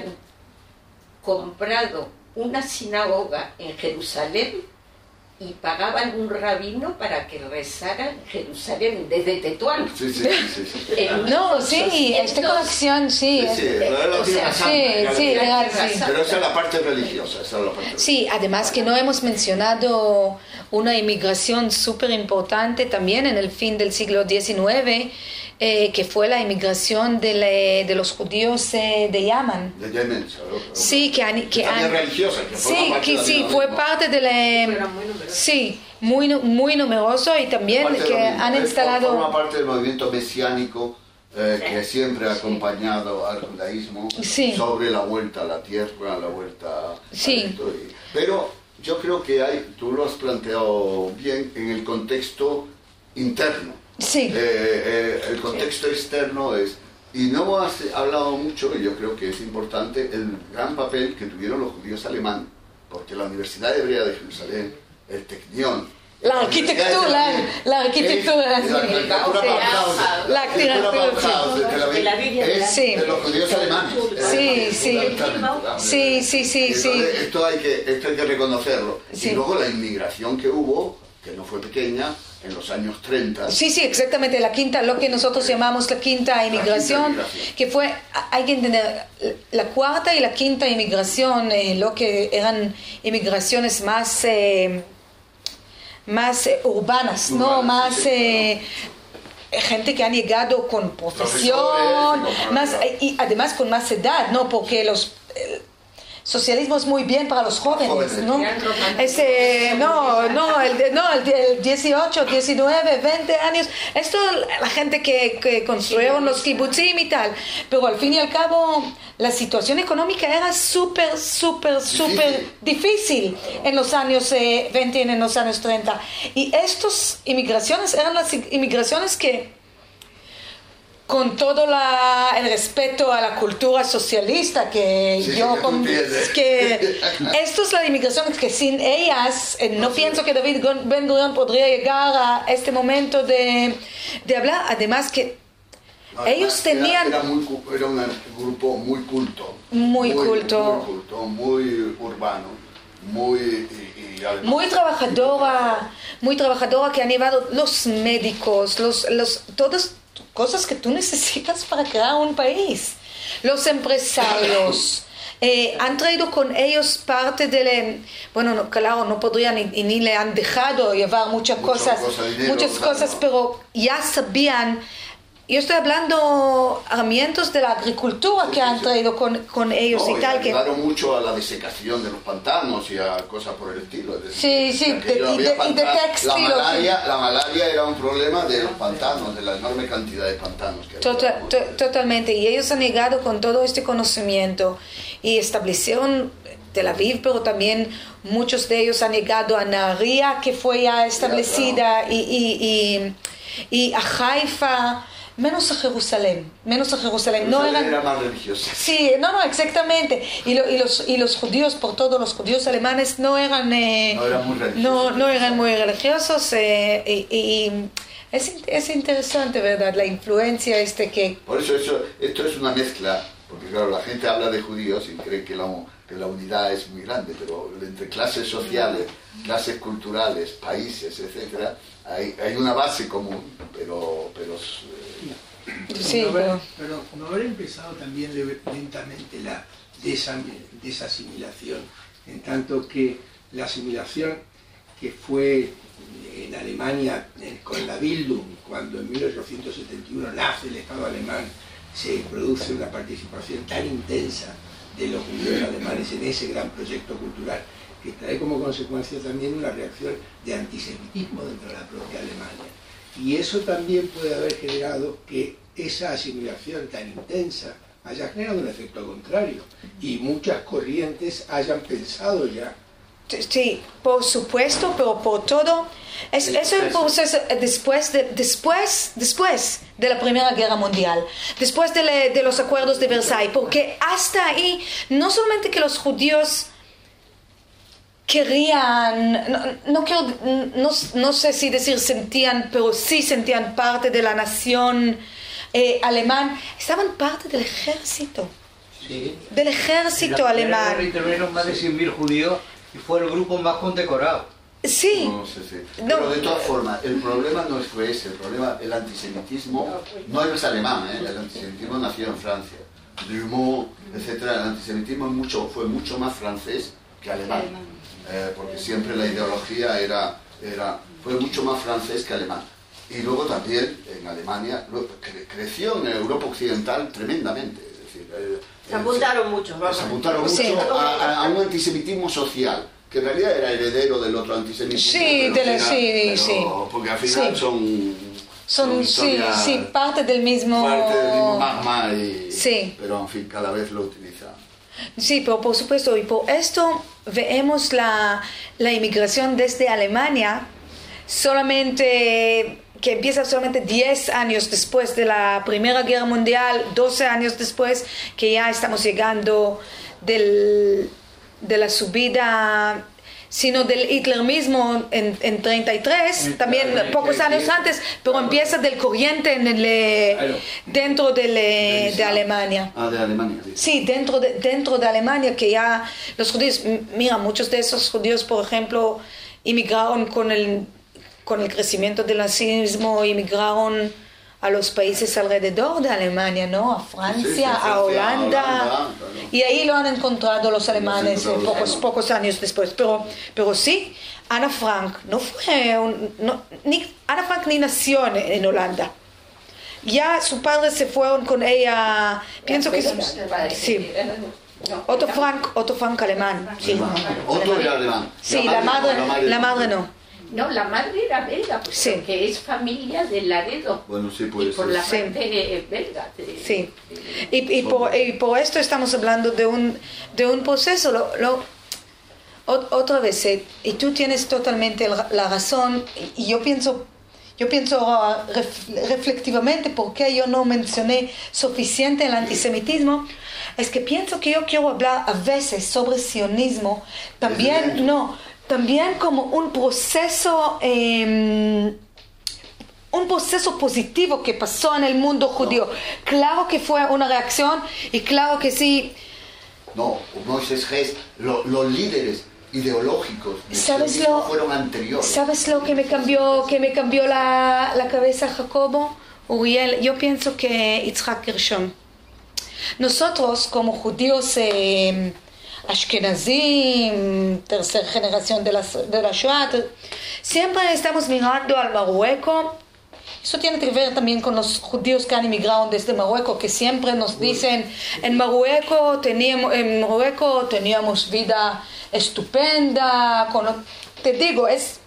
comprado una sinagoga en Jerusalén y pagaban un rabino para que rezara en Jerusalén desde Tetuán. Sí, sí, sí, sí, sí. En No, sí, esta ochocientos conexión, sí. Sí, es- sí, pero era la o Tierra sea, Santa, sí, era la sí, Tierra- legal, Tierra sí. Santa. Pero esa es la parte religiosa, esa es la parte religiosa. Sí, además que no hemos mencionado una inmigración súper importante también en el fin del siglo diecinueve, eh, que fue la inmigración de, la- de los judíos eh, de Yemen. De Yemen, ¿sabes? Sí, que han... Que También han religiosa, que forma sí, parte que del sí, sionismo. fue parte de la... Fueron muy numerosos. Sí, muy, nu- muy numeroso y también Parte de que lo mismo. han Es- instalado... Forma parte del movimiento mesiánico eh, que siempre ha acompañado al judaísmo Sí. sobre la vuelta a la tierra, la vuelta a Sí. esto y- pero yo creo que hay, tú lo has planteado bien, en el contexto interno. Sí. Eh, eh, el contexto externo es, y no has hablado mucho, y yo creo que es importante, el gran papel que tuvieron los judíos alemanes, porque la Universidad Hebrea de Jerusalén, el Technion, la arquitectura, la, la arquitectura, la arquitectura Bauhaus, la arquitectura Bauhaus de Tel Aviv, la Biblia es sí. de los judíos alemanes. Sí, sí, sí, sí, sí, Entonces, sí. esto hay que, esto hay que reconocerlo. Sí. Y luego la inmigración que hubo, que no fue pequeña, en los años treinta. Sí, sí, exactamente, la quinta, lo que nosotros llamamos la quinta inmigración, La quinta inmigración. que fue, hay que entender, la cuarta y la quinta inmigración, eh, lo que eran inmigraciones más, eh, más eh, urbanas, ¿no? Urbanas, Más... sí, sí, eh, gente que han llegado con profesión, Profesores, más, con- y además con más edad, ¿no? Porque los... el socialismo es muy bien para los jóvenes, Jóvenes. ¿no? Ese, no, no, el, no, el, el dieciocho, diecinueve, veinte años, esto la gente que, que construyeron los kibutzim y tal, pero al fin y al cabo la situación económica era súper, súper, súper difícil en los años eh, veinte y en los años treinta. Y estas inmigraciones eran las inmigraciones que, con todo la, el respeto a la cultura socialista que Sí, yo que con, tú tienes. que esto es la inmigración que sin ellas eh, no pienso que David Ben Gurion podría llegar a este momento de, de hablar, además que No, ellos era- tenían Era, muy, cu- era un grupo muy culto. Muy culto. Muy culto, muy urbano, muy... Y, y además- muy trabajadora, muy trabajadora, que han llevado los médicos, los, los, todas cosas que tú necesitas para crear un país. Los empresarios eh, han traído con ellos parte de, bueno, no, claro, no podrían y, y ni le han dejado llevar muchas Mucho cosas, cosa, dinero, muchas claro. cosas, pero ya sabían. Yo estoy hablando herramientas de la agricultura Sí, que sí, han sí. traído con, con ellos No, y tal. Que, ayudaron mucho a la desecación de los pantanos y a cosas por el estilo. Es decir, Sí, sí, que aquello de- y había de- y de panta- textil, La o malaria, la malaria era un problema de los pantanos, de la enorme cantidad de pantanos que había. Tota- to- totalmente, y ellos han llegado con todo este conocimiento y establecieron Tel Aviv, pero también muchos de ellos han llegado a Nahariya, que fue ya establecida, claro. y, y, y, y a Haifa, menos a Jerusalén, menos a Jerusalén. No Jerusalén eran, era más religiosa. sí, no, no, exactamente. Y, lo- y, los, y los judíos, por todo, los judíos alemanes no eran, eh, No eran muy religiosos. no, no eran muy religiosos, eh, y, y es, in- es interesante, ¿verdad? La influencia este que... Por eso, eso esto es una mezcla, porque claro, la gente habla de judíos y cree que la, que la unidad es muy grande, pero entre clases sociales, clases culturales, países, etcétera, hay, hay una base común, pero... pero eh, Sí, no, haber, pero- pero no haber empezado también le- lentamente la desami- desasimilación, en tanto que la asimilación que fue en Alemania eh, con la Bildung, cuando en mil ochocientos setenta y uno nace el Estado alemán, se produce una participación tan intensa de los judíos alemanes en ese gran proyecto cultural, que trae como consecuencia también una reacción de antisemitismo dentro de la propia Alemania. Y eso también puede haber generado que esa asimilación tan intensa haya generado un efecto contrario y muchas corrientes hayan pensado ya. Sí, por supuesto, pero por todo, es, es un proceso después de, después, después de la Primera Guerra Mundial, después de, le- de los acuerdos de Versalles, porque hasta ahí, no solamente que los judíos querían, no, no, quiero- no, no sé si decir sentían, pero sí sentían parte de la nación eh, alemán, estaban parte del ejército, Sí. del ejército En la Primera alemán. Guerra intervinieron más de cien mil judíos y fue el grupo más condecorado. Sí. No sé, sí. No. Pero de todas formas, el problema no fue ese, el problema, el antisemitismo no es alemán, ¿eh? El antisemitismo nació en Francia. Dumont, etcétera. El antisemitismo es mucho, fue mucho más francés que alemán, eh, porque siempre la ideología era, era, fue mucho más francés que alemán. Y luego también en Alemania lo- cre- creció en Europa Occidental tremendamente. Es decir, eh, Se apuntaron mucho, ¿no? se apuntaron mucho Sí. a, a- a un antisemitismo social, que en realidad era heredero del otro antisemitismo. Sí, pero de la- era- sí, pero- sí. Porque al final Sí. son... Son, sí, historias- sí, parte del mismo... parte del mismo magma y... Sí. Pero en fin, cada vez lo utilizan. Sí, pero por supuesto, y por esto vemos la, la inmigración desde Alemania, solamente que empieza solamente diez años después de la Primera Guerra Mundial, doce años después, que ya estamos llegando del, de la subida, sino del Hitler mismo en, en treinta y tres, también pocos años antes, pero empieza del corriente en el, eh, dentro del, eh, de Alemania. Ah, de Alemania. Sí, sí dentro, de, dentro de Alemania, que ya los judíos, mira, muchos de esos judíos, por ejemplo, inmigraron con el, con el crecimiento del nazismo, inmigraron a los países alrededor de Alemania, ¿no? A Francia, sí, sí, a, a Holanda, Holanda, y ahí lo han encontrado los alemanes eh, pocos, pocos años después. Pero, pero sí, Ana Frank no fue, un, no, ni, Ana Frank ni nació en, en Holanda. Ya sus padres se fueron con ella, pienso que sí. Otto Frank, Otto Frank alemán. Sí. Otto era alemán. Sí, la madre, la madre, la madre no. No, la madre era belga, pues, sí. Porque es familia de Laredo. Bueno, sí, puede y por ser. la sí. parte belga. De, sí. De, y, y, por, y por esto estamos hablando de un, de un proceso. Lo, lo, otra vez, eh, y tú tienes totalmente la razón, y yo pienso, yo pienso uh, ref, reflectivamente por qué yo no mencioné suficiente el antisemitismo. Es que pienso que yo quiero hablar a veces sobre sionismo, también, no. También como un proceso, eh, un proceso positivo que pasó en el mundo judío. No. Claro que fue una reacción y claro que sí. No, Moisés Hess, lo, los líderes ideológicos ¿Sabes lo, fueron anteriores. ¿Sabes lo que me cambió, que me cambió la, la cabeza, Jacobo? Uriel, yo pienso que Yitzhak Gershon. Nosotros como judíos eh, Ashkenazim, tercera generación de la, de la Shoah, siempre estamos mirando al Marruecos. Eso tiene que ver también con los judíos que han emigrado desde Marruecos, que siempre nos dicen, en Marruecos teníamos, en Marruecos teníamos vida estupenda. Con, te digo, es...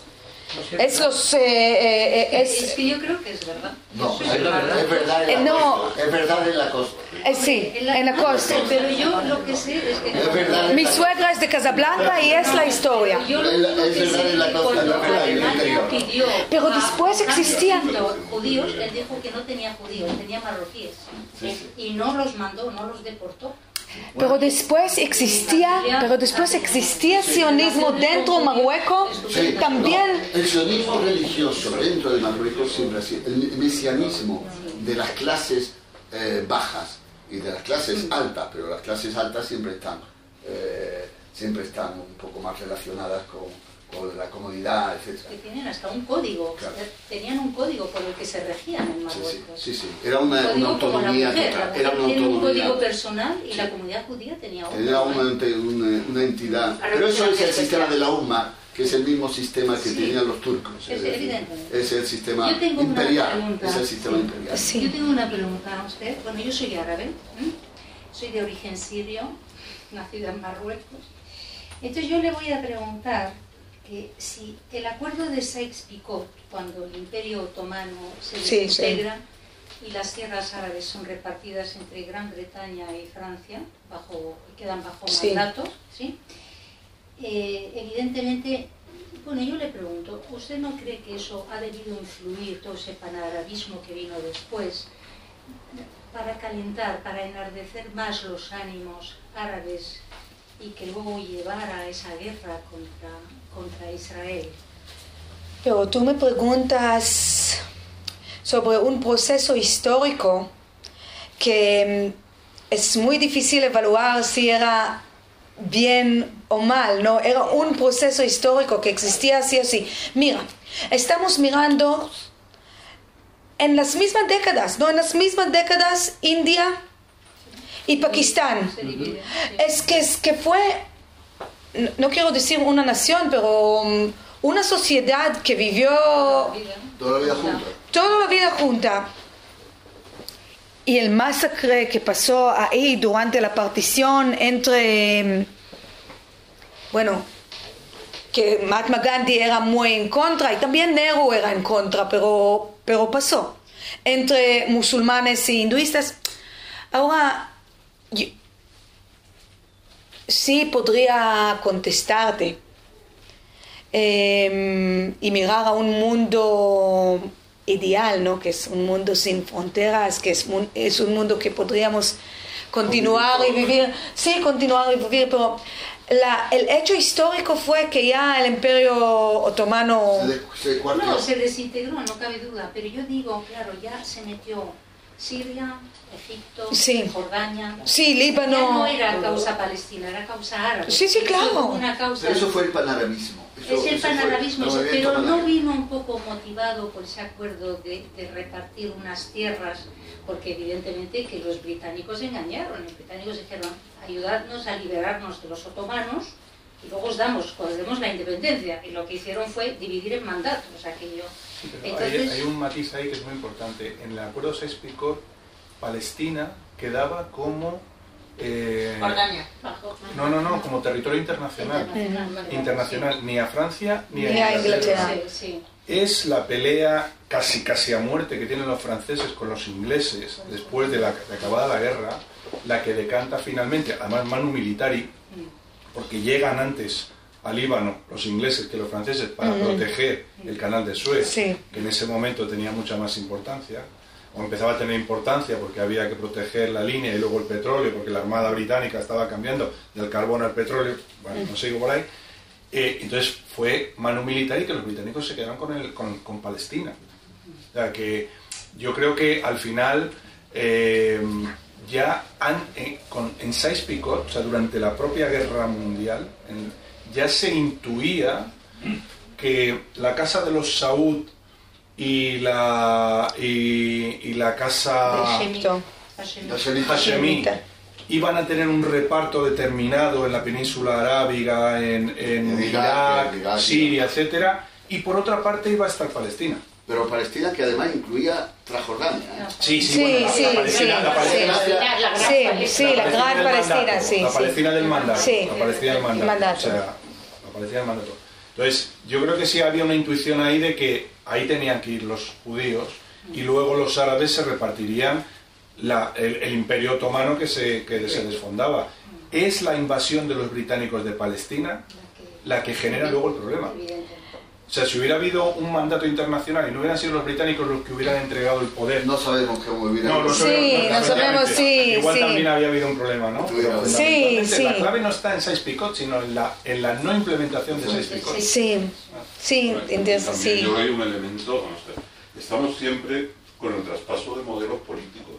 Es los... Eh, eh, es, es que yo creo que es verdad. No, es, es verdad, es verdad en la no, costa. Es verdad en la costa. Eh, sí, en la, en la costa. Pero yo lo que sé es que... Es verdad mi suegra es de Casablanca y es la historia. Yo lo único que sé es que cuando Alemania pidió pero después existían judíos, él dijo que no tenía judíos, tenía marroquíes. Sí, sí. Y no los mandó, no los deportó. Pero después existía, pero después existía sionismo dentro de Marruecos, sí, también. No, el sionismo religioso dentro de Marruecos siempre ha sido el mesianismo de las clases eh, bajas y de las clases altas, pero las clases altas siempre están, eh, siempre están un poco más relacionadas con, con la comodidad, etcétera. Que tienen hasta un código, claro. Tenían un código por el que se regían en Marruecos. Sí, sí, sí, sí. Era una, una autonomía mujer, total. Era una tiene autonomía. un código personal y sí. La comunidad judía tenía otro. Era una, una, una entidad. Pero eso es el sistema de la UMA, que es el mismo sistema que sí. Tenían los turcos. Es, es, evidentemente. Es el sistema imperial. Es el sistema sí. imperial. Sí. Yo tengo una pregunta a usted. Bueno, yo soy árabe, ¿eh? Soy de origen sirio, nacida en Marruecos. Entonces yo le voy a preguntar que si el acuerdo de Sykes-Picot, cuando el Imperio Otomano se desintegra sí, sí. y las tierras árabes son repartidas entre Gran Bretaña y Francia, bajo, quedan bajo sí. mandatos, ¿sí? Eh, evidentemente, bueno, yo le pregunto, ¿usted no cree que eso ha debido influir, todo ese panarabismo que vino después, para calentar, para enardecer más los ánimos árabes y que luego llevara a esa guerra contra, contra Israel? Pero tú me preguntas sobre un proceso histórico que es muy difícil evaluar si era bien o mal, ¿no? Era un proceso histórico que existía así o sí. Mira, estamos mirando en las mismas décadas, ¿no? En las mismas décadas, India y Pakistán. Es que, es que fue, no quiero decir una nación, pero um, una sociedad que vivió toda la vida junta. Toda la vida junta. Y el masacre que pasó ahí durante la partición entre, bueno, que Mahatma Gandhi era muy en contra y también Nehru era en contra, pero, pero pasó, entre musulmanes y hinduistas. Ahora, yo, sí podría contestarte eh, y mirar a un mundo ideal, ¿no? Que es un mundo sin fronteras, que es un, es un mundo que podríamos continuar y vivir, sí, continuar y vivir, pero la, el hecho histórico fue que ya el Imperio Otomano Se, se No, se desintegró, no cabe duda, pero yo digo, claro, ya se metió Siria, Egipto, Sí. Jordania. Sí, Ya Líbano. no era causa palestina, era causa árabe. Sí, sí, claro. Una causa... Pero eso fue el panarabismo. Eso, Es el eso fue panarabismo, eso, movimiento pero no panarabista. vino un poco motivado por ese acuerdo de, de repartir unas tierras, porque evidentemente que los británicos engañaron, los británicos dijeron, ayudadnos a liberarnos de los otomanos y luego os damos, os demos la independencia, y lo que hicieron fue dividir en mandatos aquello. Sí, pero Entonces, hay, hay un matiz ahí que es muy importante. En el acuerdo de Sykes-Picot, Palestina quedaba como... eh, Jordania, bajo. no, no, no, como territorio internacional. Internacional, ni a Francia ni a Ni a Inglaterra. Inglaterra. Sí, sí. Es la pelea casi casi a muerte que tienen los franceses con los ingleses después de, la, de acabada la guerra, la que decanta finalmente, además manu militari, porque llegan antes al Líbano los ingleses que los franceses para Mm. proteger el canal de Suez, Sí. que en ese momento tenía mucha más importancia, o empezaba a tener importancia porque había que proteger la línea y luego el petróleo, porque la Armada Británica estaba cambiando del carbón al petróleo, bueno, no sigo por ahí. Eh, entonces fue manu militari que los británicos se quedaron con, el, con, con Palestina. O sea que yo creo que al final eh, ya han, eh, con, en Sykes-Picot, o sea, durante la propia guerra mundial, en, ya se intuía que la casa de los Saud y la, y, y la casa Egipto. Hashemita. Hashemí iban a tener un reparto determinado en la península arábiga, en, en En Irak, Irak, en Irak, Siria, etcétera, y por otra parte iba a estar Palestina. Pero Palestina que además incluía Transjordania. ¿eh? Sí, Sí, bueno, sí, la Palestina, sí, la Palestina, sí. La gran Sí, Palestina. sí, la gran del Palestina, mandato, sí, la sí. Palestina del mandato, Sí. la Palestina del mandato, Mandato. o sea, la Palestina del mandato. Entonces, yo creo que sí había una intuición ahí de que ahí tenían que ir los judíos y luego los árabes se repartirían la, el, el imperio otomano que se, que se desfondaba. Es la invasión de los británicos de Palestina la que genera luego el problema. O sea, si hubiera habido un mandato internacional y no hubieran sido los británicos los que hubieran entregado el poder, No sabemos cómo hubiera no, no ido. Sí, sabemos, no sabemos, sí, igual sí. también había habido un problema, ¿no? Sí, Pero sí, fundamentalmente sí. La clave no está en Sykes-Picot, sino en la, en la no implementación de Sykes-Picot. Sí, sí, entonces, También sí. yo creo que hay un elemento, vamos a ver, estamos siempre con el traspaso de modelos políticos.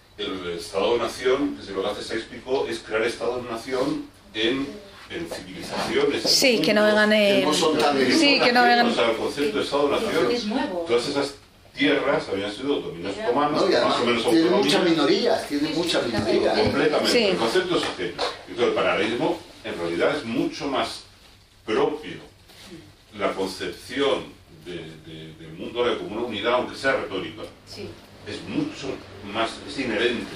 El Estado-Nación, que se lo que hace Sykes-Picot, es crear Estado-Nación en, en civilizaciones. en Sí, que no mundos, vengan Que en... no son tan Sí, que no vengan... O sea, el concepto de Estado-Nación, Es nuevo. todas esas tierras habían sido dominios otomanos, No, y más además o menos tiene autonomía. muchas minorías, tiene muchas minorías. Completamente. Sí. El concepto es ajeno. Entonces, el paralelismo en realidad es mucho más propio. La concepción de, de, del mundo árabe como una unidad, aunque sea retórica, Sí. es mucho más, es inherente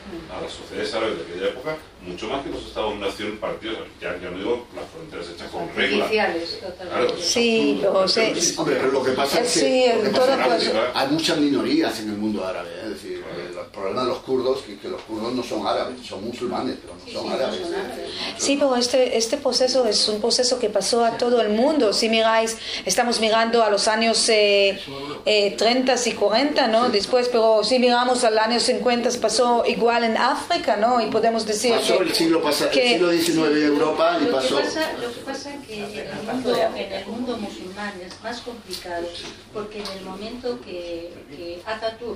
a las sociedades árabes de aquella época, mucho más que los estados-nación partidos, ya, ya no digo las fronteras hechas con reglas. Artificiales, Claro, totalmente. Sí, pero se- Hombre, pero lo que pasa es que, Sí, lo que todo pasa pues- es que hay muchas minorías en el mundo árabe. ¿eh? Es decir, el problema de los kurdos es que los kurdos no son árabes, son musulmanes, pero no Sí, son sí, no árabes. son ¿eh? árabes. Sí, pero este, este proceso es un proceso que pasó a todo el mundo. Si miráis, estamos mirando a los años eh, eh, treinta y cuarenta, ¿no? Después, pero si miramos al año cincuenta, pasó igual en África, ¿no? Y podemos decir Pasó que... el siglo pasado, que- el siglo diecinueve en Europa y Lo que pasó. pasa, lo que pasa que en el mundo, en el mundo musulmán es más complicado, porque en el momento que, que Ataturk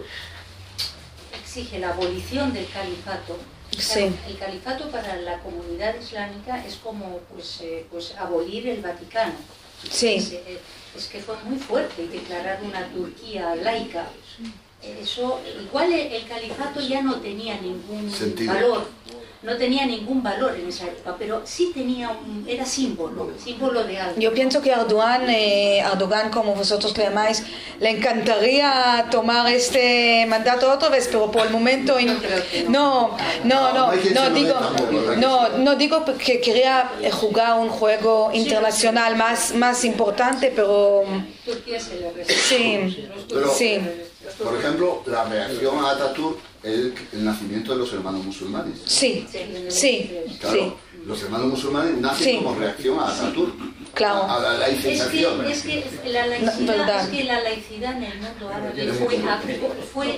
exige la abolición del califato, Sí. claro, el califato para la comunidad islámica es como pues, eh, pues abolir el Vaticano. Sí. Es, eh, es que fue muy fuerte declarar una Turquía laica. Eso, igual el, el califato ya no tenía ningún Sentido. valor, no tenía ningún valor en esa época, pero sí tenía un, era símbolo, símbolo de algo. Yo pienso que Erdogan, eh, Erdogan, como vosotros le llamáis, le encantaría tomar este mandato otra vez, pero por el momento in- no, no, no, no digo, no, no digo que quería jugar un juego internacional más, más importante, pero Turquía se le resiste. sí, Los Pero- turcos sí. se le resisten. Por ejemplo, la reacción a Ataturk es el, el nacimiento de los hermanos musulmanes. Sí, sí, Claro, sí. Los hermanos musulmanes nacen Sí. como reacción a Ataturk, Claro. a, a la Es laicización. que, es que la laicidad, No, verdad. es que la laicidad en el mundo árabe fue, fue,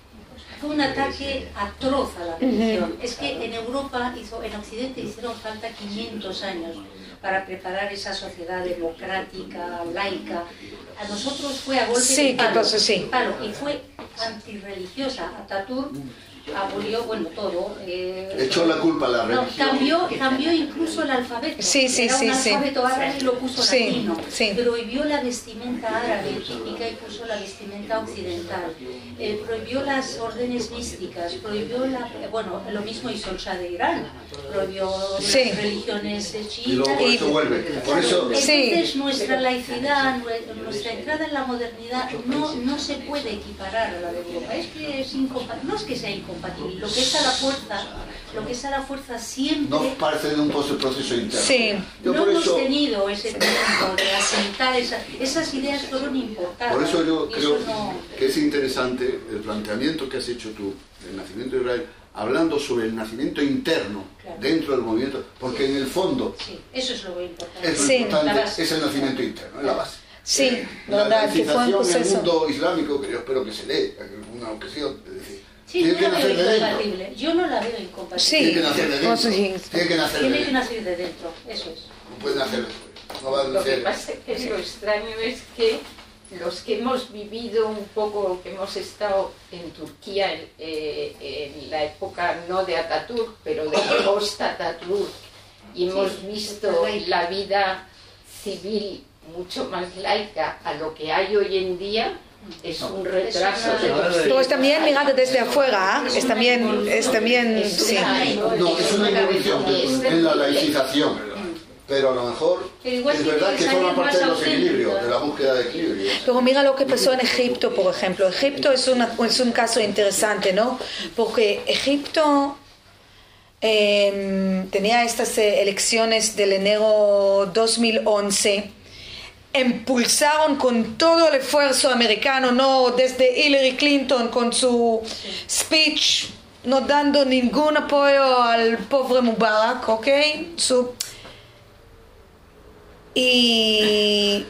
fue un ataque atroz a la religión. Es que en Europa, hizo, en Occidente hicieron falta quinientos años para preparar esa sociedad democrática, laica. A nosotros fue a golpe Sí, de palo, ¿qué pasa? Sí. palo, y fue antirreligiosa. Ataturk abolió, bueno, todo. Eh, Echó la culpa a la no, religión. cambió, cambió incluso el alfabeto. Sí, sí, Era sí, un sí. alfabeto árabe y lo puso Sí, latino. sí. Prohibió la vestimenta árabe típica y puso la vestimenta occidental. Eh, prohibió las órdenes místicas, prohibió la... Bueno, lo mismo hizo el Shah de Irán. Prohibió Sí. las religiones Y chiitas. luego por eso vuelve. Por eso, Entonces Sí. nuestra laicidad, nue- nuestra entrada en la modernidad no, no se puede equiparar a la de Europa. Es que es incompatible. No es que sea incompatible. Lo que es a la fuerza, lo que es a la fuerza siempre... no parte de un proceso interno. Sí. Yo no por hemos eso, tenido ese tiempo de asentar esa, esas ideas fueron importadas. por eso yo y creo eso no- que es interesante el planteamiento que has hecho tú del nacimiento de Israel, hablando sobre el nacimiento interno Claro. dentro del movimiento, porque en el fondo Sí, eso es lo importante. es lo Sí. importante, La base. es el nacimiento interno, es la base. Sí, La verdad, que fue un laicización en el proceso. mundo islámico, que yo espero que se dé en alguna ocasión, es decir, Sí, tiene no que la veo nacer de dentro. incompatible. Yo no la veo incompatible. Sí. Tiene que nacer de ¿Cómo se dentro. dice? Tiene que nacer de Tiene que dentro. nacer de dentro, eso es. No puede nacer después. No va a Lo que nacer. pasa es que lo extraño es que los que hemos vivido un poco, que hemos estado en Turquía en, eh, en la época no de Ataturk, pero de post-Ataturk, y hemos Sí, visto laica. la vida civil mucho más laica a lo que hay hoy en día, es un retraso de los Pero es también mirado desde afuera, ¿eh? es también, es también, Es sí. una- No, es una involución en la laicización. Pero a lo mejor Pero igual es tiene verdad que que forma salir parte más de los auténtica. equilibrios, de la búsqueda de equilibrio. Pero mira lo que pasó en Egipto, por ejemplo. Egipto es, una, es un caso interesante, ¿no? Porque Egipto eh, tenía estas eh, elecciones del enero dos mil once, impulsaron con todo el esfuerzo americano, no desde Hillary Clinton con su speech, no dando ningún apoyo al pobre Mubarak, ¿ok? Su, y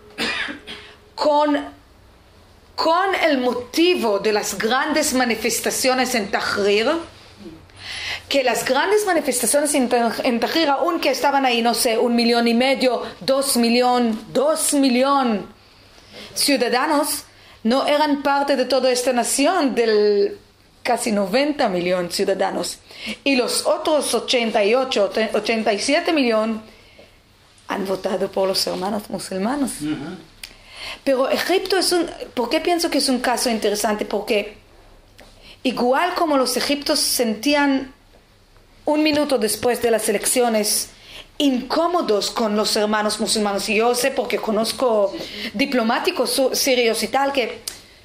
con, con el motivo de las grandes manifestaciones en Tahrir, que las grandes manifestaciones en, en Tahrir, aunque estaban ahí, no sé, un millón y medio, dos millón, dos millón ciudadanos, no eran parte de toda esta nación, del casi noventa millones ciudadanos. Y los otros ochenta y ocho, ochenta y siete millones han votado por los hermanos musulmanes. Uh-huh. Pero Egipto es un... ¿Por qué pienso que es un caso interesante? Porque igual como los egipcios sentían un minuto después de las elecciones incómodos con los hermanos musulmanes, y yo sé porque conozco diplomáticos sirios y tal, que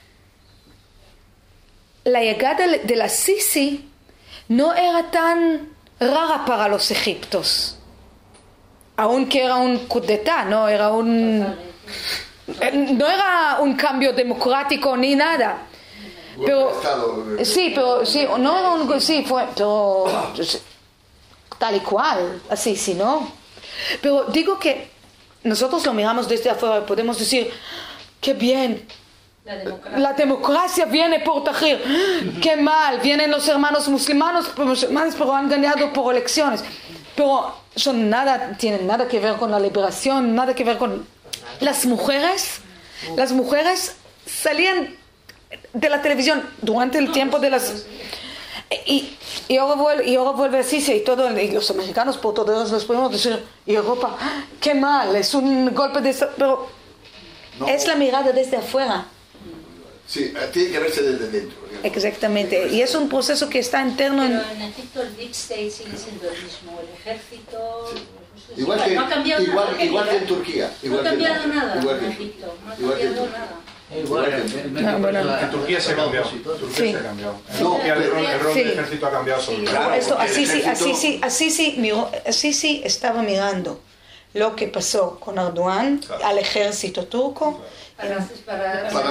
la llegada de la Sisi no era tan rara para los egipcios, aunque era un coup d'état, no era un no era un cambio democrático ni nada, pero sí, pero sí, no, no sí fue, pero tal y cual, así, sí, no. Pero digo que nosotros lo miramos desde afuera y podemos decir, qué bien. La democracia. La democracia viene por Tahrir. Qué mal, vienen los hermanos musulmanes, musulmanes, pero han ganado por elecciones. Pero son nada, tienen nada que ver con la liberación, nada que ver con las mujeres. Las mujeres salían de la televisión durante el tiempo de las... Y, y, ahora vuelve, y ahora vuelve así, y, todo, y los americanos por todos los podemos decir, y Europa, qué mal, es un golpe de... Pero no. Es la mirada desde afuera. Sí, tiene que verse desde dentro. Digamos. Exactamente, y es un proceso que está interno. Pero en Egipto el Deep State sigue siendo el mismo, el ejército... Sí. Igual, que, no ha cambiado igual, nada. igual que en Turquía. No ha cambiado nada igual que, en Egipto, no ha igual cambiado que nada. Igual, en, en, no, bueno. en Turquía se ha cambiado. Turquía sí. se ha cambiado. En No, Turquía el rol, el rol sí. del ejército ha cambiado sobre Sí, claro, esto, así, el sí, ejército... así sí, así sí, miró, así sí estaba mirando lo que pasó con Erdogan, claro, al ejército turco. Para, para, para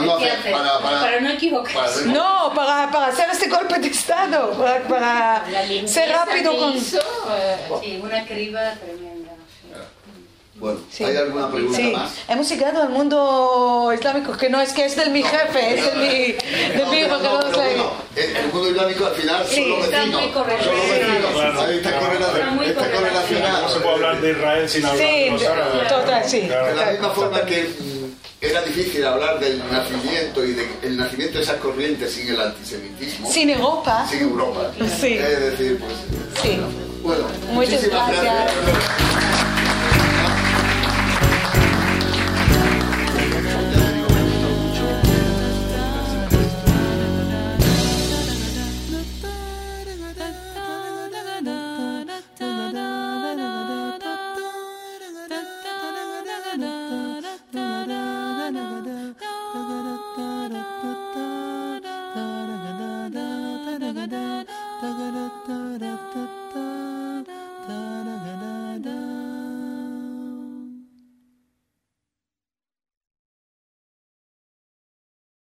no ¿Qué hacer- hacer? para- para- Para no equivocarse. para- No, para, para hacer este golpe de estado, para, para La ser limpieza rápido que con... hizo, eh, Sí, una criba tremenda. Bueno, Sí. ¿hay alguna pregunta Sí, más? hemos llegado al mundo islámico, que no es que es del mi jefe, es del mi, del No, mi pero porque no, no pero sé. bueno, el, el mundo islámico al final Sí, son los está vecinos. muy correlacionado. Son los vecinos. Claro, Ahí está claro. correlacionado. Está muy Está correlacionado. No se puede hablar de Israel sin hablar Sí, de los árabes. total, sí. Claro. De la misma forma que mm, era difícil hablar del nacimiento y del nacimiento de esas corrientes sin el antisemitismo, Sin Europa. sin Europa. Sí. Es decir, pues. Sí. Bueno, Muchas muchísimas gracias. gracias.